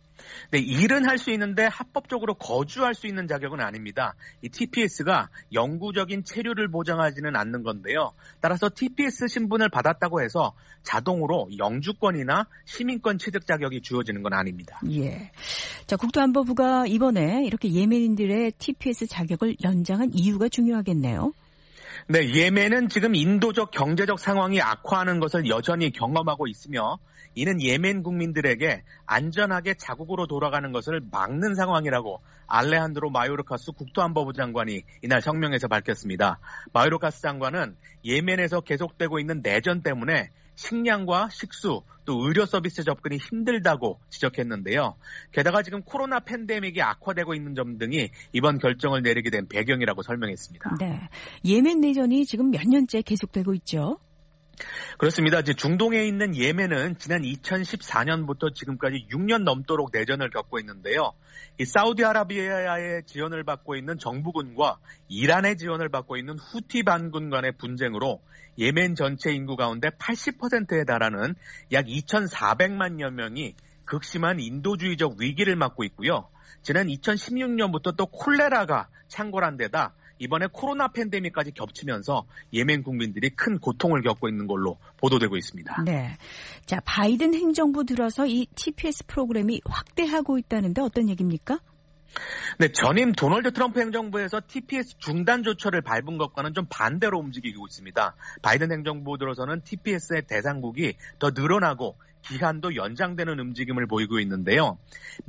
네, 일은 할 수 있는데 합법적으로 거주할 수 있는 자격은 아닙니다. 이 TPS가 영구적인 체류를 보장하지는 않는 건데요. 따라서 TPS 신분을 받았다고 해서 자동으로 영주권이나 시민권 취득 자격이 주어지는 건 아닙니다. 예. 자, 국토안보부가 이번에 이렇게 예멘인들의 TPS 자격을 연장한 이유가 중요하겠네요. 네, 예멘은 지금 인도적 경제적 상황이 악화하는 것을 여전히 경험하고 있으며 이는 예멘 국민들에게 안전하게 자국으로 돌아가는 것을 막는 상황이라고 알레한드로 마요르카스 국토안보부 장관이 이날 성명에서 밝혔습니다. 마요르카스 장관은 예멘에서 계속되고 있는 내전 때문에 식량과 식수 또 의료 서비스 접근이 힘들다고 지적했는데요. 게다가 지금 코로나 팬데믹이 악화되고 있는 점 등이 이번 결정을 내리게 된 배경이라고 설명했습니다. 네, 예멘 내전이 지금 몇 년째 계속되고 있죠? 그렇습니다. 이제 중동에 있는 예멘은 지난 2014년부터 지금까지 6년 넘도록 내전을 겪고 있는데요. 이 사우디아라비아의 지원을 받고 있는 정부군과 이란의 지원을 받고 있는 후티 반군 간의 분쟁으로 예멘 전체 인구 가운데 80%에 달하는 약 2,400만여 명이 극심한 인도주의적 위기를 맞고 있고요. 지난 2016년부터 또 콜레라가 창궐한 데다 이번에 코로나 팬데믹까지 겹치면서 예멘 국민들이 큰 고통을 겪고 있는 걸로 보도되고 있습니다. 네. 자, 바이든 행정부 들어서 이 TPS 프로그램이 확대하고 있다는데 어떤 얘기입니까? 네, 전임 도널드 트럼프 행정부에서 TPS 중단 조처를 밟은 것과는 좀 반대로 움직이고 있습니다. 바이든 행정부 들어서는 TPS의 대상국이 더 늘어나고 기한도 연장되는 움직임을 보이고 있는데요.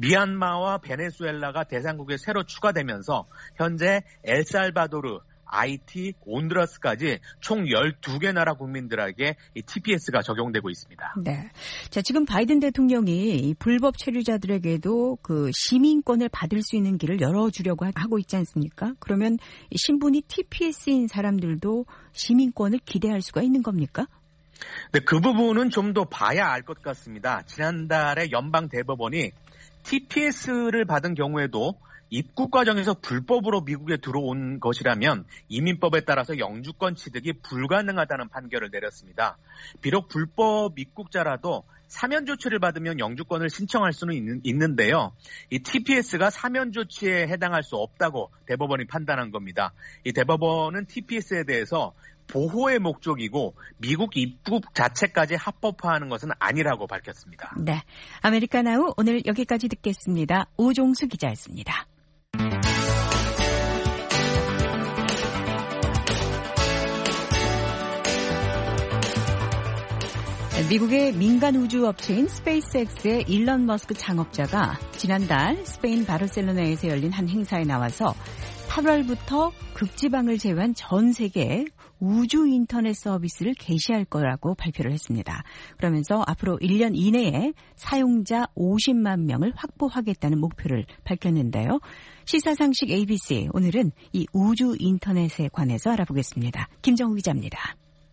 미얀마와 베네수엘라가 대상국에 새로 추가되면서 현재 엘살바도르, 하이티, 온두라스까지 총 12개 나라 국민들에게 이 TPS가 적용되고 있습니다. 네. 자, 지금 바이든 대통령이 이 불법 체류자들에게도 그 시민권을 받을 수 있는 길을 열어주려고 하고 있지 않습니까? 그러면 이 신분이 TPS인 사람들도 시민권을 기대할 수가 있는 겁니까? 네, 그 부분은 좀 더 봐야 알 것 같습니다. 지난달에 연방 대법원이 TPS를 받은 경우에도 입국 과정에서 불법으로 미국에 들어온 것이라면 이민법에 따라서 영주권 취득이 불가능하다는 판결을 내렸습니다. 비록 불법 입국자라도 사면 조치를 받으면 영주권을 신청할 수는 있는데요. 이 TPS가 사면 조치에 해당할 수 없다고 대법원이 판단한 겁니다. 이 대법원은 TPS에 대해서 보호의 목적이고 미국 입국 자체까지 합법화하는 것은 아니라고 밝혔습니다. 네, 아메리카나우 오늘 여기까지 듣겠습니다. 오종수 기자였습니다. 미국의 민간 우주 업체인 스페이스X의 일론 머스크 창업자가 지난달 스페인 바르셀로나에서 열린 한 행사에 나와서 8월부터 극지방을 제외한 전 세계에 우주 인터넷 서비스를 개시할 거라고 발표를 했습니다. 그러면서 앞으로 1년 이내에 사용자 50만 명을 확보하겠다는 목표를 밝혔는데요. 시사상식 ABC, 오늘은 이 우주 인터넷에 관해서 알아보겠습니다. 김정우 기자입니다.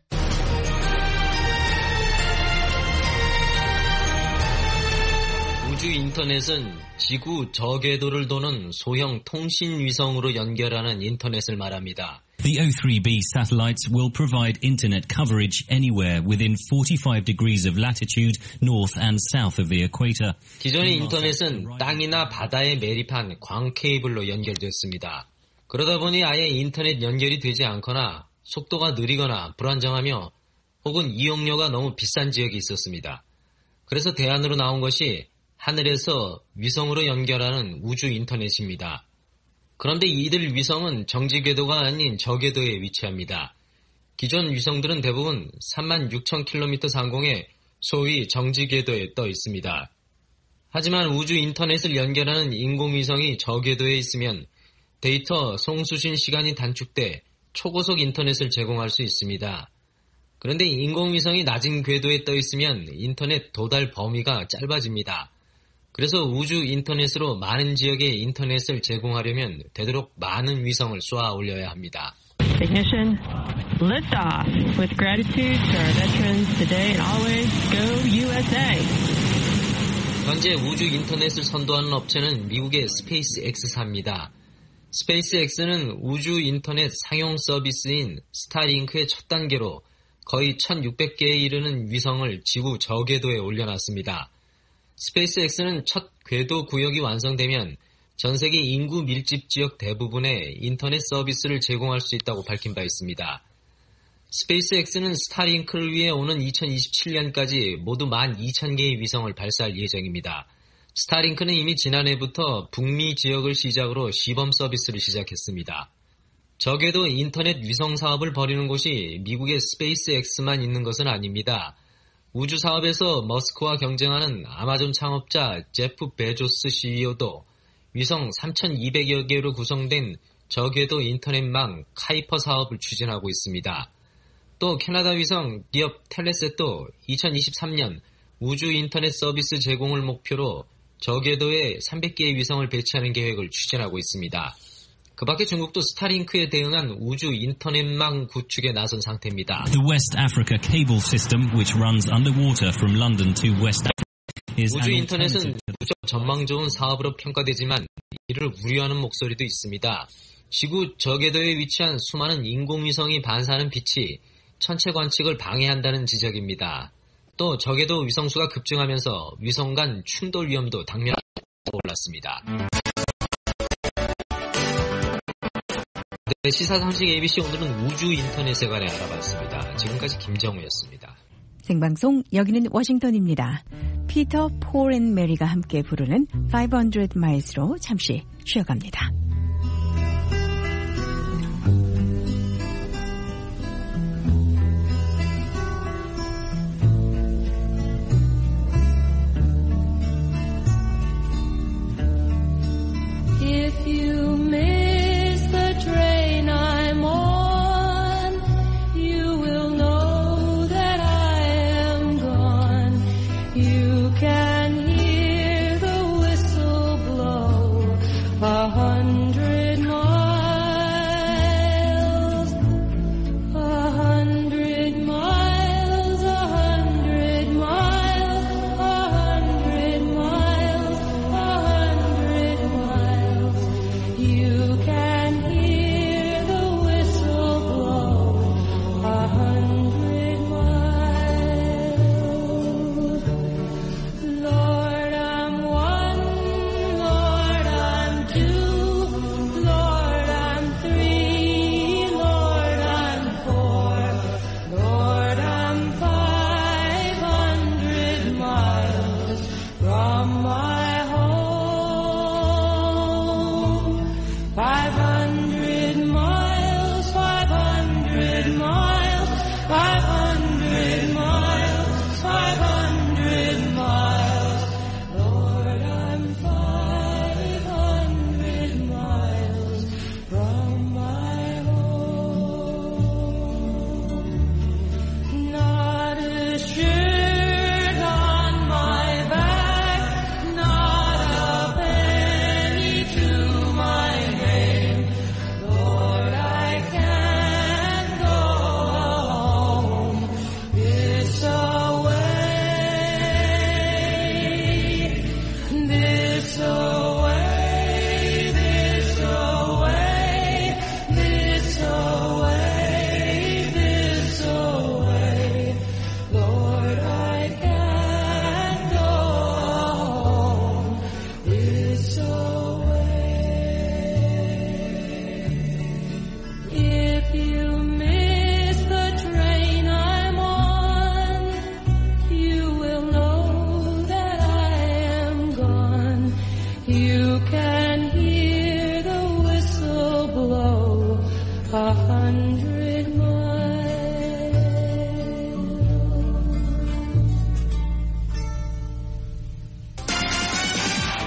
우주 인터넷은 지구 저궤도를 도는 소형 통신 위성으로 연결하는 인터넷을 말합니다. The O3B satellites will provide internet coverage anywhere within 45 degrees of latitude north and south of the equator. 기존의 인터넷은 땅이나 바다에 매립한 광 케이블로 연결됐습니다. 그러다 보니 아예 인터넷 연결이 되지 않거나 속도가 느리거나 불안정하며 혹은 이용료가 너무 비싼 지역이 있었습니다. 그래서 대안으로 나온 것이 하늘에서 위성으로 연결하는 우주 인터넷입니다. 그런데 이들 위성은 정지 궤도가 아닌 저궤도에 위치합니다. 기존 위성들은 대부분 36,000km 상공에 소위 정지 궤도에 떠 있습니다. 하지만 우주 인터넷을 연결하는 인공위성이 저궤도에 있으면 데이터 송수신 시간이 단축돼 초고속 인터넷을 제공할 수 있습니다. 그런데 인공위성이 낮은 궤도에 떠 있으면 인터넷 도달 범위가 짧아집니다. 그래서 우주 인터넷으로 많은 지역에 인터넷을 제공하려면 되도록 많은 위성을 쏘아 올려야 합니다. Ignition, lift off. With gratitude to our veterans today and always, go USA. 현재 우주 인터넷을 선도하는 업체는 미국의 스페이스X사입니다. 스페이스X는 우주 인터넷 상용 서비스인 스타링크의 첫 단계로 거의 1,600개에 이르는 위성을 지구 저궤도에 올려놨습니다. 스페이스X는 첫 궤도 구역이 완성되면 전 세계 인구 밀집 지역 대부분에 인터넷 서비스를 제공할 수 있다고 밝힌 바 있습니다. 스페이스X는 스타링크를 위해 오는 2027년까지 모두 12,000개의 위성을 발사할 예정입니다. 스타링크는 이미 지난해부터 북미 지역을 시작으로 시범 서비스를 시작했습니다. 저궤도 인터넷 위성 사업을 벌이는 곳이 미국의 스페이스X만 있는 것은 아닙니다. 우주 사업에서 머스크와 경쟁하는 아마존 창업자 제프 베조스 CEO도 위성 3,200여 개로 구성된 저궤도 인터넷망 카이퍼 사업을 추진하고 있습니다. 또 캐나다 위성 기업 텔레셋도 2023년 우주 인터넷 서비스 제공을 목표로 저궤도에 300개의 위성을 배치하는 계획을 추진하고 있습니다. 그 밖에 중국도 스타링크에 대응한 우주 인터넷망 구축에 나선 상태입니다. The West Africa cable system, which runs underwater from London to West Africa, is 우주 인터넷은 무척 전망 좋은 사업으로 평가되지만 이를 우려하는 목소리도 있습니다. 지구 저궤도에 위치한 수많은 인공위성이 반사하는 빛이 천체 관측을 방해한다는 지적입니다. 또 저궤도 위성수가 급증하면서 위성 간 충돌 위험도 당면하게 올랐습니다. 네, 시사상식 ABC 오늘은 우주 인터넷에 관해 알아봤습니다. 지금까지 김정우였습니다. 생방송 여기는 워싱턴입니다. 피터, 폴 앤 메리가 함께 부르는 500 Miles로 잠시 쉬어갑니다. If you miss the train I'm on, you will know that I am gone. You can hear the whistle blow 100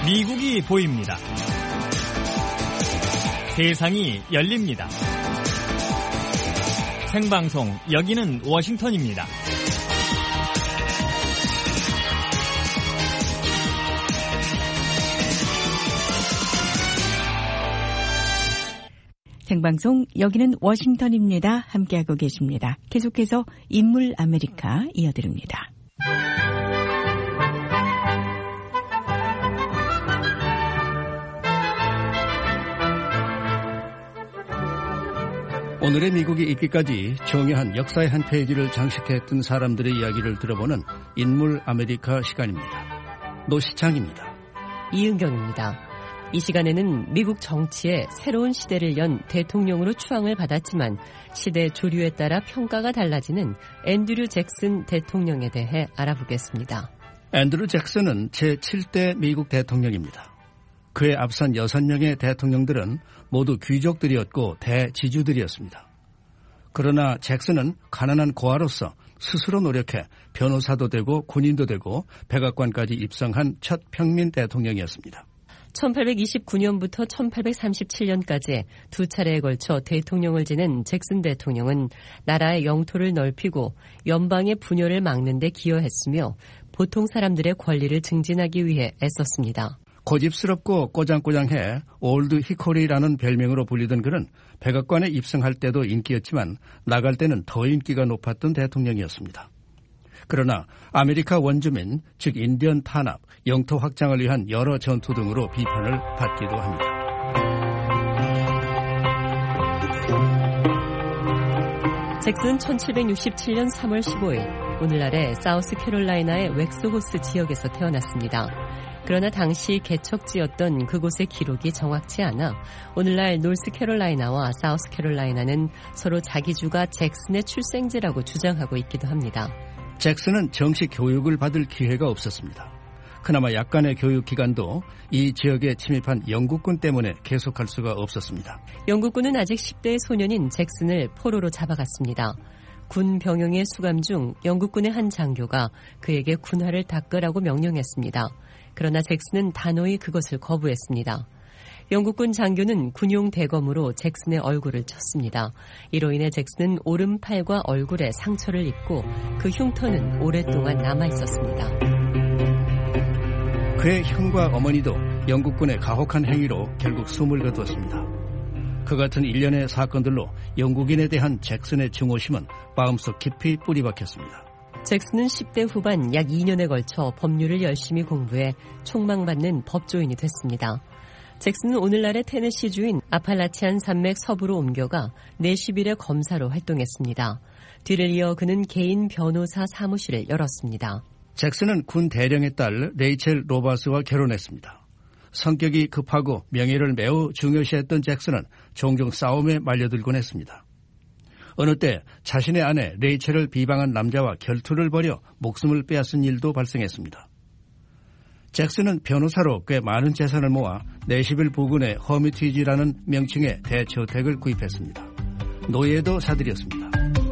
미국이 보입니다. 세상이 열립니다. 생방송, 여기는 워싱턴입니다. 생방송, 여기는 워싱턴입니다. 함께하고 계십니다. 계속해서 인물 아메리카 이어드립니다. 오늘의 미국이 있기까지 정의한 역사의 한 페이지를 장식했던 사람들의 이야기를 들어보는 인물 아메리카 시간입니다. 노시창입니다. 이은경입니다. 이 시간에는 미국 정치의 새로운 시대를 연 대통령으로 추앙을 받았지만 시대 조류에 따라 평가가 달라지는 앤드류 잭슨 대통령에 대해 알아보겠습니다. 앤드류 잭슨은 제7대 미국 대통령입니다. 그에 앞선 6명의 대통령들은 모두 귀족들이었고 대지주들이었습니다. 그러나 잭슨은 가난한 고아로서 스스로 노력해 변호사도 되고 군인도 되고 백악관까지 입성한 첫 평민 대통령이었습니다. 1829년부터 1837년까지 두 차례에 걸쳐 대통령을 지낸 잭슨 대통령은 나라의 영토를 넓히고 연방의 분열을 막는 데 기여했으며 보통 사람들의 권리를 증진하기 위해 애썼습니다. 고집스럽고 꼬장꼬장해 올드 히코리라는 별명으로 불리던 그는 백악관에 입성할 때도 인기였지만 나갈 때는 더 인기가 높았던 대통령이었습니다. 그러나 아메리카 원주민, 즉 인디언 탄압, 영토 확장을 위한 여러 전투 등으로 비판을 받기도 합니다. 잭슨은 1767년 3월 15일 오늘날의 사우스캐롤라이나의 웩스호스 지역에서 태어났습니다. 그러나 당시 개척지였던 그곳의 기록이 정확치 않아 오늘날 노스캐롤라이나와 사우스캐롤라이나는 서로 자기주가 잭슨의 출생지라고 주장하고 있기도 합니다. 잭슨은 정식 교육을 받을 기회가 없었습니다. 그나마 약간의 교육 기간도 이 지역에 침입한 영국군 때문에 계속할 수가 없었습니다. 영국군은 아직 10대의 소년인 잭슨을 포로로 잡아갔습니다. 군 병영의 수감 중 영국군의 한 장교가 그에게 군화를 닦으라고 명령했습니다. 그러나 잭슨은 단호히 그것을 거부했습니다. 영국군 장교는 군용 대검으로 잭슨의 얼굴을 쳤습니다. 이로 인해 잭슨은 오른팔과 얼굴에 상처를 입고 그 흉터는 오랫동안 남아있었습니다. 그의 형과 어머니도 영국군의 가혹한 행위로 결국 숨을 거두었습니다. 그 같은 일련의 사건들로 영국인에 대한 잭슨의 증오심은 마음속 깊이 뿌리박혔습니다. 잭슨은 10대 후반 약 2년에 걸쳐 법률을 열심히 공부해 촉망받는 법조인이 됐습니다. 잭슨은 오늘날의 테네시주인 아팔라치안 산맥 서부로 옮겨가 내시빌의 검사로 활동했습니다. 뒤를 이어 그는 개인 변호사 사무실을 열었습니다. 잭슨은 군 대령의 딸 레이첼 로바스와 결혼했습니다. 성격이 급하고 명예를 매우 중요시했던 잭슨은 종종 싸움에 말려들곤 했습니다. 어느 때 자신의 아내 레이첼을 비방한 남자와 결투를 벌여 목숨을 빼앗은 일도 발생했습니다. 잭슨은 변호사로 꽤 많은 재산을 모아 내시빌 부근의 허미티지라는 명칭의 대저택을 구입했습니다. 노예도 사들였습니다.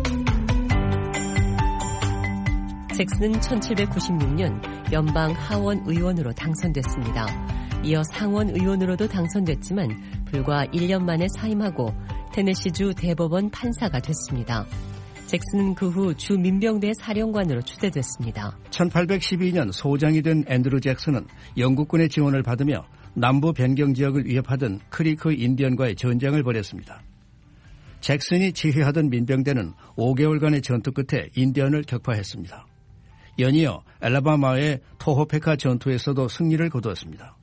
잭슨은 1796년 연방 하원 의원으로 당선됐습니다. 이어 상원 의원으로도 당선됐지만 불과 1년 만에 사임하고 테네시주 대법원 판사가 됐습니다. 잭슨은 그 후 주 민병대 사령관으로 추대됐습니다. 1812년 소장이 된 앤드루 잭슨은 영국군의 지원을 받으며 남부 변경 지역을 위협하던 크리크 인디언과의 전쟁을 벌였습니다. 잭슨이 지휘하던 민병대는 5개월간의 전투 끝에 인디언을 격파했습니다. 연이어 엘라바마의 토호페카 전투에서도 승리를 거두었습니다.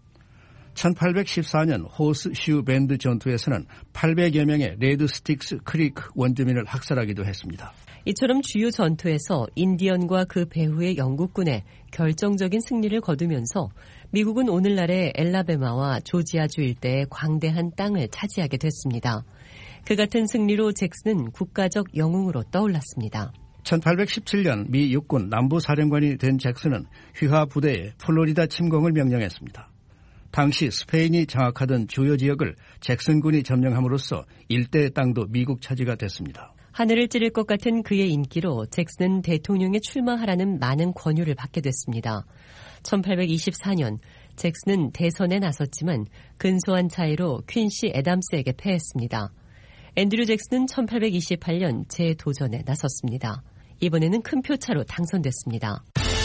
1814년 호스슈 밴드 전투에서는 800여 명의 레드 스틱스 크리크 원주민을 학살하기도 했습니다. 이처럼 주요 전투에서 인디언과 그 배후의 영국군에 결정적인 승리를 거두면서 미국은 오늘날의 엘라베마와 조지아주 일대의 광대한 땅을 차지하게 됐습니다. 그 같은 승리로 잭슨은 국가적 영웅으로 떠올랐습니다. 1817년 미 육군 남부사령관이 된 잭슨은 휘하 부대에 플로리다 침공을 명령했습니다. 당시 스페인이 장악하던 주요 지역을 잭슨군이 점령함으로써 일대의 땅도 미국 차지가 됐습니다. 하늘을 찌를 것 같은 그의 인기로 잭슨은 대통령에 출마하라는 많은 권유를 받게 됐습니다. 1824년 잭슨은 대선에 나섰지만 근소한 차이로 퀸시 애담스에게 패했습니다. 앤드류 잭슨은 1828년 재도전에 나섰습니다. 이번에는 큰 표차로 당선됐습니다.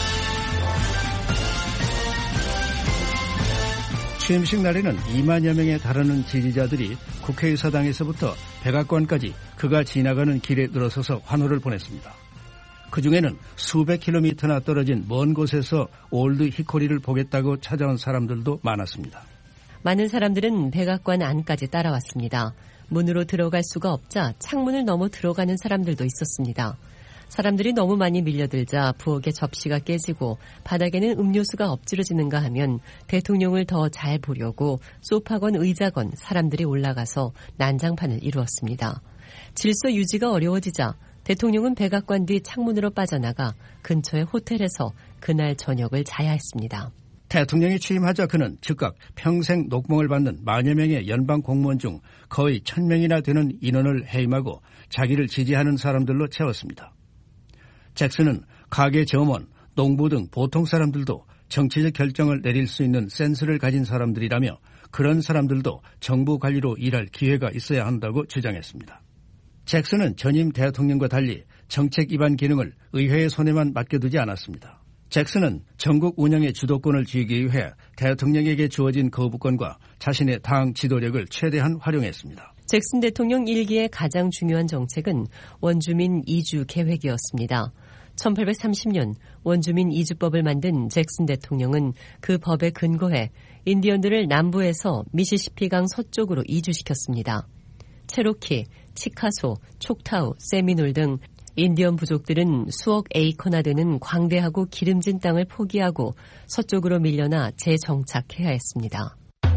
취임식 날에는 2만여 명에 달하는 지지자들이 국회의사당에서부터 백악관까지 그가 지나가는 길에 늘어서서 환호를 보냈습니다. 그중에는 수백 킬로미터나 떨어진 먼 곳에서 올드 히코리를 보겠다고 찾아온 사람들도 많았습니다. 많은 사람들은 백악관 안까지 따라왔습니다. 문으로 들어갈 수가 없자 창문을 넘어 들어가는 사람들도 있었습니다. 사람들이 너무 많이 밀려들자 부엌의 접시가 깨지고 바닥에는 음료수가 엎질러지는가 하면 대통령을 더 잘 보려고 소파건 의자건 사람들이 올라가서 난장판을 이루었습니다. 질서 유지가 어려워지자 대통령은 백악관 뒤 창문으로 빠져나가 근처의 호텔에서 그날 저녁을 자야 했습니다. 대통령이 취임하자 그는 즉각 평생 녹봉을 받는 만여 명의 연방 공무원 중 거의 1000명이나 되는 인원을 해임하고 자기를 지지하는 사람들로 채웠습니다. 잭슨은 가게 점원, 농부 등 보통 사람들도 정치적 결정을 내릴 수 있는 센스를 가진 사람들이라며 그런 사람들도 정부 관리로 일할 기회가 있어야 한다고 주장했습니다. 잭슨은 전임 대통령과 달리 정책 입안 기능을 의회의 손에만 맡겨두지 않았습니다. 잭슨은 전국 운영의 주도권을 쥐기 위해 대통령에게 주어진 거부권과 자신의 당 지도력을 최대한 활용했습니다. 잭슨 대통령 1기의 가장 중요한 정책은 원주민 이주 계획이었습니다. 1830년 원주민 이주법을 만든 잭슨 대통령은 그 법에 근거해 인디언들을 남부에서 미시시피강 서쪽으로 이주시켰습니다. 체로키, 치카소, 촉타우, 세미놀 등 인디언 부족들은 수억 에이커나 되는 광대하고 기름진 땅을 포기하고 서쪽으로 밀려나 재정착해야 했습니다.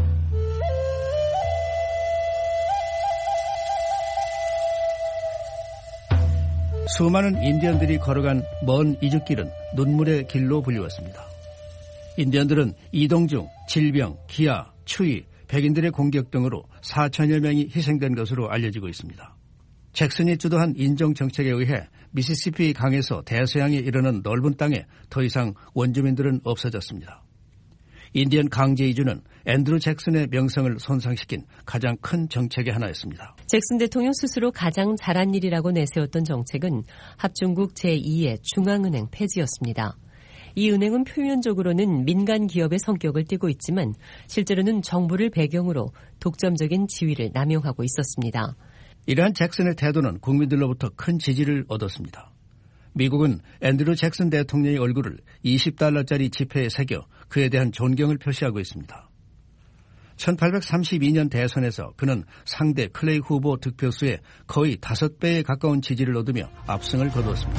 수많은 인디언들이 걸어간 먼 이주길은 눈물의 길로 불리웠습니다. 인디언들은 이동 중 질병, 기아, 추위, 백인들의 공격 등으로 4천여 명이 희생된 것으로 알려지고 있습니다. 잭슨이 주도한 인종정책에 의해 미시시피 강에서 대서양에 이르는 넓은 땅에 더 이상 원주민들은 없어졌습니다. 인디언 강제 이주는 앤드루 잭슨의 명성을 손상시킨 가장 큰 정책의 하나였습니다. 잭슨 대통령 스스로 가장 잘한 일이라고 내세웠던 정책은 합중국 제2의 중앙은행 폐지였습니다. 이 은행은 표면적으로는 민간 기업의 성격을 띠고 있지만 실제로는 정부를 배경으로 독점적인 지위를 남용하고 있었습니다. 이러한 잭슨의 태도는 국민들로부터 큰 지지를 얻었습니다. 미국은 앤드루 잭슨 대통령의 얼굴을 $20짜리 지폐에 새겨 그에 대한 존경을 표시하고 있습니다. 1832년 대선에서 그는 상대 클레이 후보 득표수의 거의 5배에 가까운 지지를 얻으며 압승을 거두었습니다.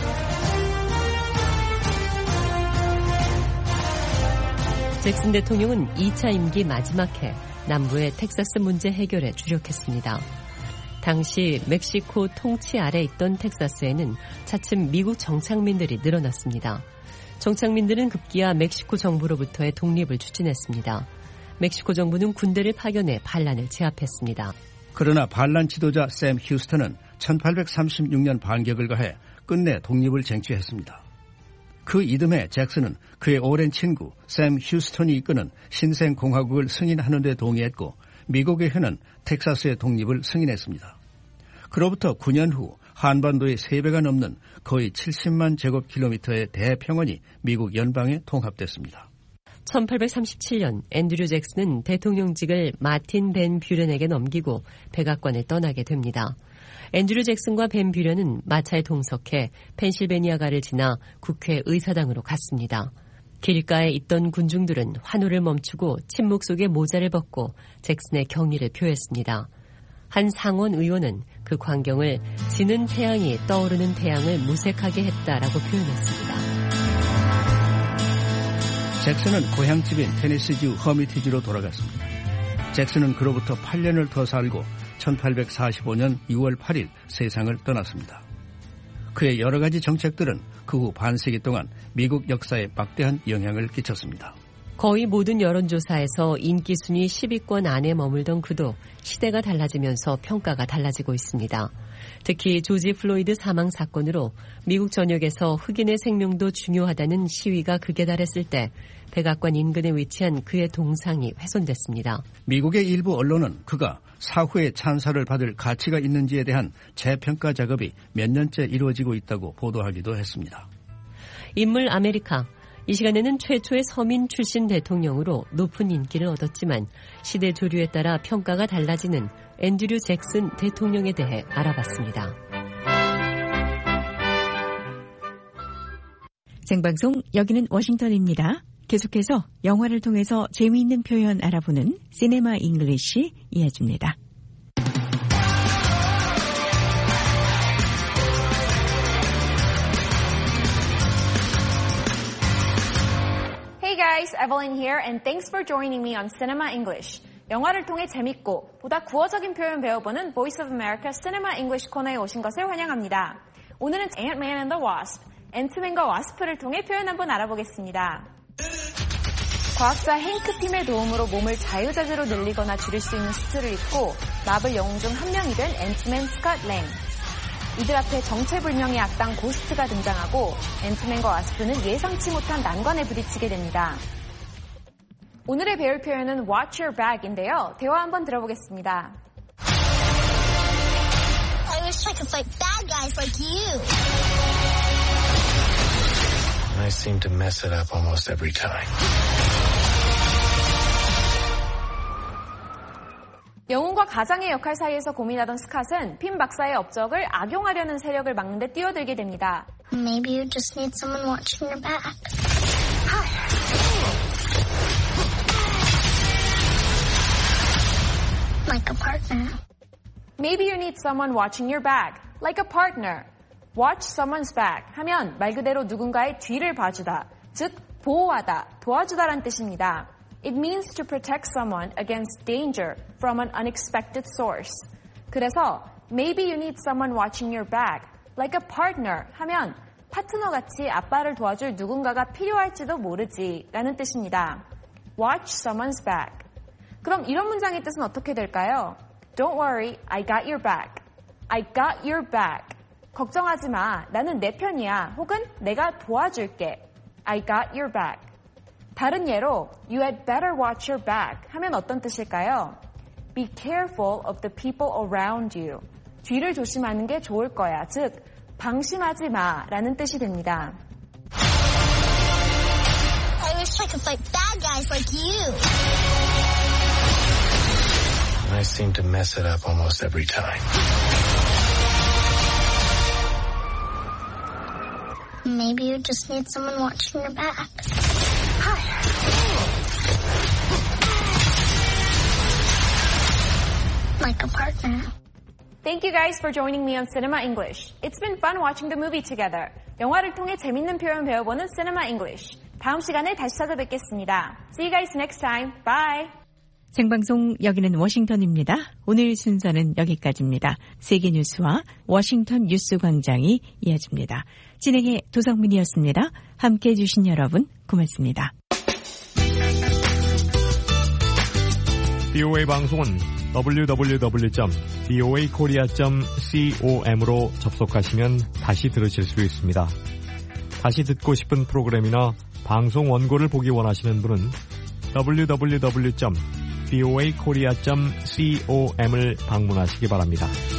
잭슨 대통령은 2차 임기 마지막 해 남부의 텍사스 문제 해결에 주력했습니다. 당시 멕시코 통치 아래 있던 텍사스에는 차츰 미국 정착민들이 늘어났습니다. 정착민들은 급기야 멕시코 정부로부터의 독립을 추진했습니다. 멕시코 정부는 군대를 파견해 반란을 제압했습니다. 그러나 반란 지도자 샘 휴스턴은 1836년 반격을 가해 끝내 독립을 쟁취했습니다. 그 이듬해 잭슨은 그의 오랜 친구 샘 휴스턴이 이끄는 신생공화국을 승인하는 데 동의했고 미국의 현은 텍사스의 독립을 승인했습니다. 그로부터 9년 후 한반도의 3배가 넘는 거의 70만 제곱킬로미터의 대평원이 미국 연방에 통합됐습니다. 1837년 앤드류 잭슨은 대통령직을 마틴 벤 뷰런에게 넘기고 백악관을 떠나게 됩니다. 앤드류 잭슨과 벤 뷰런은 마차에 동석해 펜실베니아가를 지나 국회 의사당으로 갔습니다. 길가에 있던 군중들은 환호를 멈추고 침묵 속에 모자를 벗고 잭슨의 경의를 표했습니다. 한 상원 의원은 그 광경을 지는 태양이 떠오르는 태양을 무색하게 했다라고 표현했습니다. 잭슨은 고향집인 테네시주 허미티지로 돌아갔습니다. 잭슨은 그로부터 8년을 더 살고 1845년 6월 8일 세상을 떠났습니다. 그의 여러 가지 정책들은 그 후 반세기 동안 미국 역사에 막대한 영향을 끼쳤습니다. 거의 모든 여론조사에서 인기 순위 10위권 안에 머물던 그도 시대가 달라지면서 평가가 달라지고 있습니다. 특히 조지 플로이드 사망 사건으로 미국 전역에서 흑인의 생명도 중요하다는 시위가 극에 달했을 때 백악관 인근에 위치한 그의 동상이 훼손됐습니다. 미국의 일부 언론은 그가 사후에 찬사를 받을 가치가 있는지에 대한 재평가 작업이 몇 년째 이루어지고 있다고 보도하기도 했습니다. 인물 아메리카. 이 시간에는 최초의 서민 출신 대통령으로 높은 인기를 얻었지만 시대 조류에 따라 평가가 달라지는 앤드류 잭슨 대통령에 대해 알아봤습니다. 생방송 여기는 워싱턴입니다. 계속해서 영화를 통해서 재미있는 표현 알아보는 시네마 잉글리시 이어집니다. Hey guys, Evelyn here and thanks for joining me on Cinema English. 영화를 통해 재밌고 보다 구어적인 표현 배워보는 Voice of America Cinema English 코너에 오신 것을 환영합니다. 오늘은 Ant-Man and the Wasp, 앤트맨과 와스프를 통해 표현 한번 알아보겠습니다. 과학자 행크 핌의 도움으로 몸을 자유자재로 늘리거나 줄일 수 있는 수트를 입고 마블 영웅 중 한 명이 된 앤트맨 스캇 랭. 이들 앞에 정체불명의 악당 고스트가 등장하고 앤트맨과 와스프는 예상치 못한 난관에 부딪히게 됩니다. 오늘의 배울 표현은 watch your back인데요. 대화 한번 들어보겠습니다. I wish I could fight bad guys like you. I seem to mess it up almost every time. 영웅과 가장의 역할 사이에서 고민하던 스캇은 핌 박사의 업적을 악용하려는 세력을 막는 데 뛰어들게 됩니다. Maybe you just need someone watching your back. Like a partner. Maybe you need someone watching your back. Like a partner. Watch someone's back 하면 말 그대로 누군가의 뒤를 봐주다, 즉 보호하다, 도와주다란 뜻입니다. It means to protect someone against danger from an unexpected source. 그래서 maybe you need someone watching your back, like a partner 하면 파트너같이 아빠를 도와줄 누군가가 필요할지도 모르지 라는 뜻입니다. Watch someone's back. 그럼 이런 문장의 뜻은 어떻게 될까요? Don't worry, I got your back. I got your back. 걱정하지 마. 나는 내 편이야. 혹은 내가 도와줄게. I got your back. 다른 예로 You had better watch your back 하면 어떤 뜻일까요? Be careful of the people around you. 뒤를 조심하는 게 좋을 거야. 즉, 방심하지 마 라는 뜻이 됩니다. I wish I could fight bad guys like you. I seem to mess it up almost every time. Maybe you just need someone watching your back. Like a partner. Thank you guys for joining me on Cinema English. It's been fun watching the movie together. 영화를 통해 재밌는 표현 배워보는 Cinema English. 다음 시간에 다시 찾아뵙겠습니다. See you guys next time. Bye. 생방송 여기는 워싱턴입니다. 오늘 순서는 여기까지입니다. 세계 뉴스와 워싱턴 뉴스 광장이 이어집니다. 진행의 도성민이었습니다. 함께해 주신 여러분 고맙습니다. BOA 방송은 www.boakorea.com으로 접속하시면 다시 들으실 수 있습니다. 다시 듣고 싶은 프로그램이나 방송 원고를 보기 원하시는 분은 www.boakorea.com을 방문하시기 바랍니다.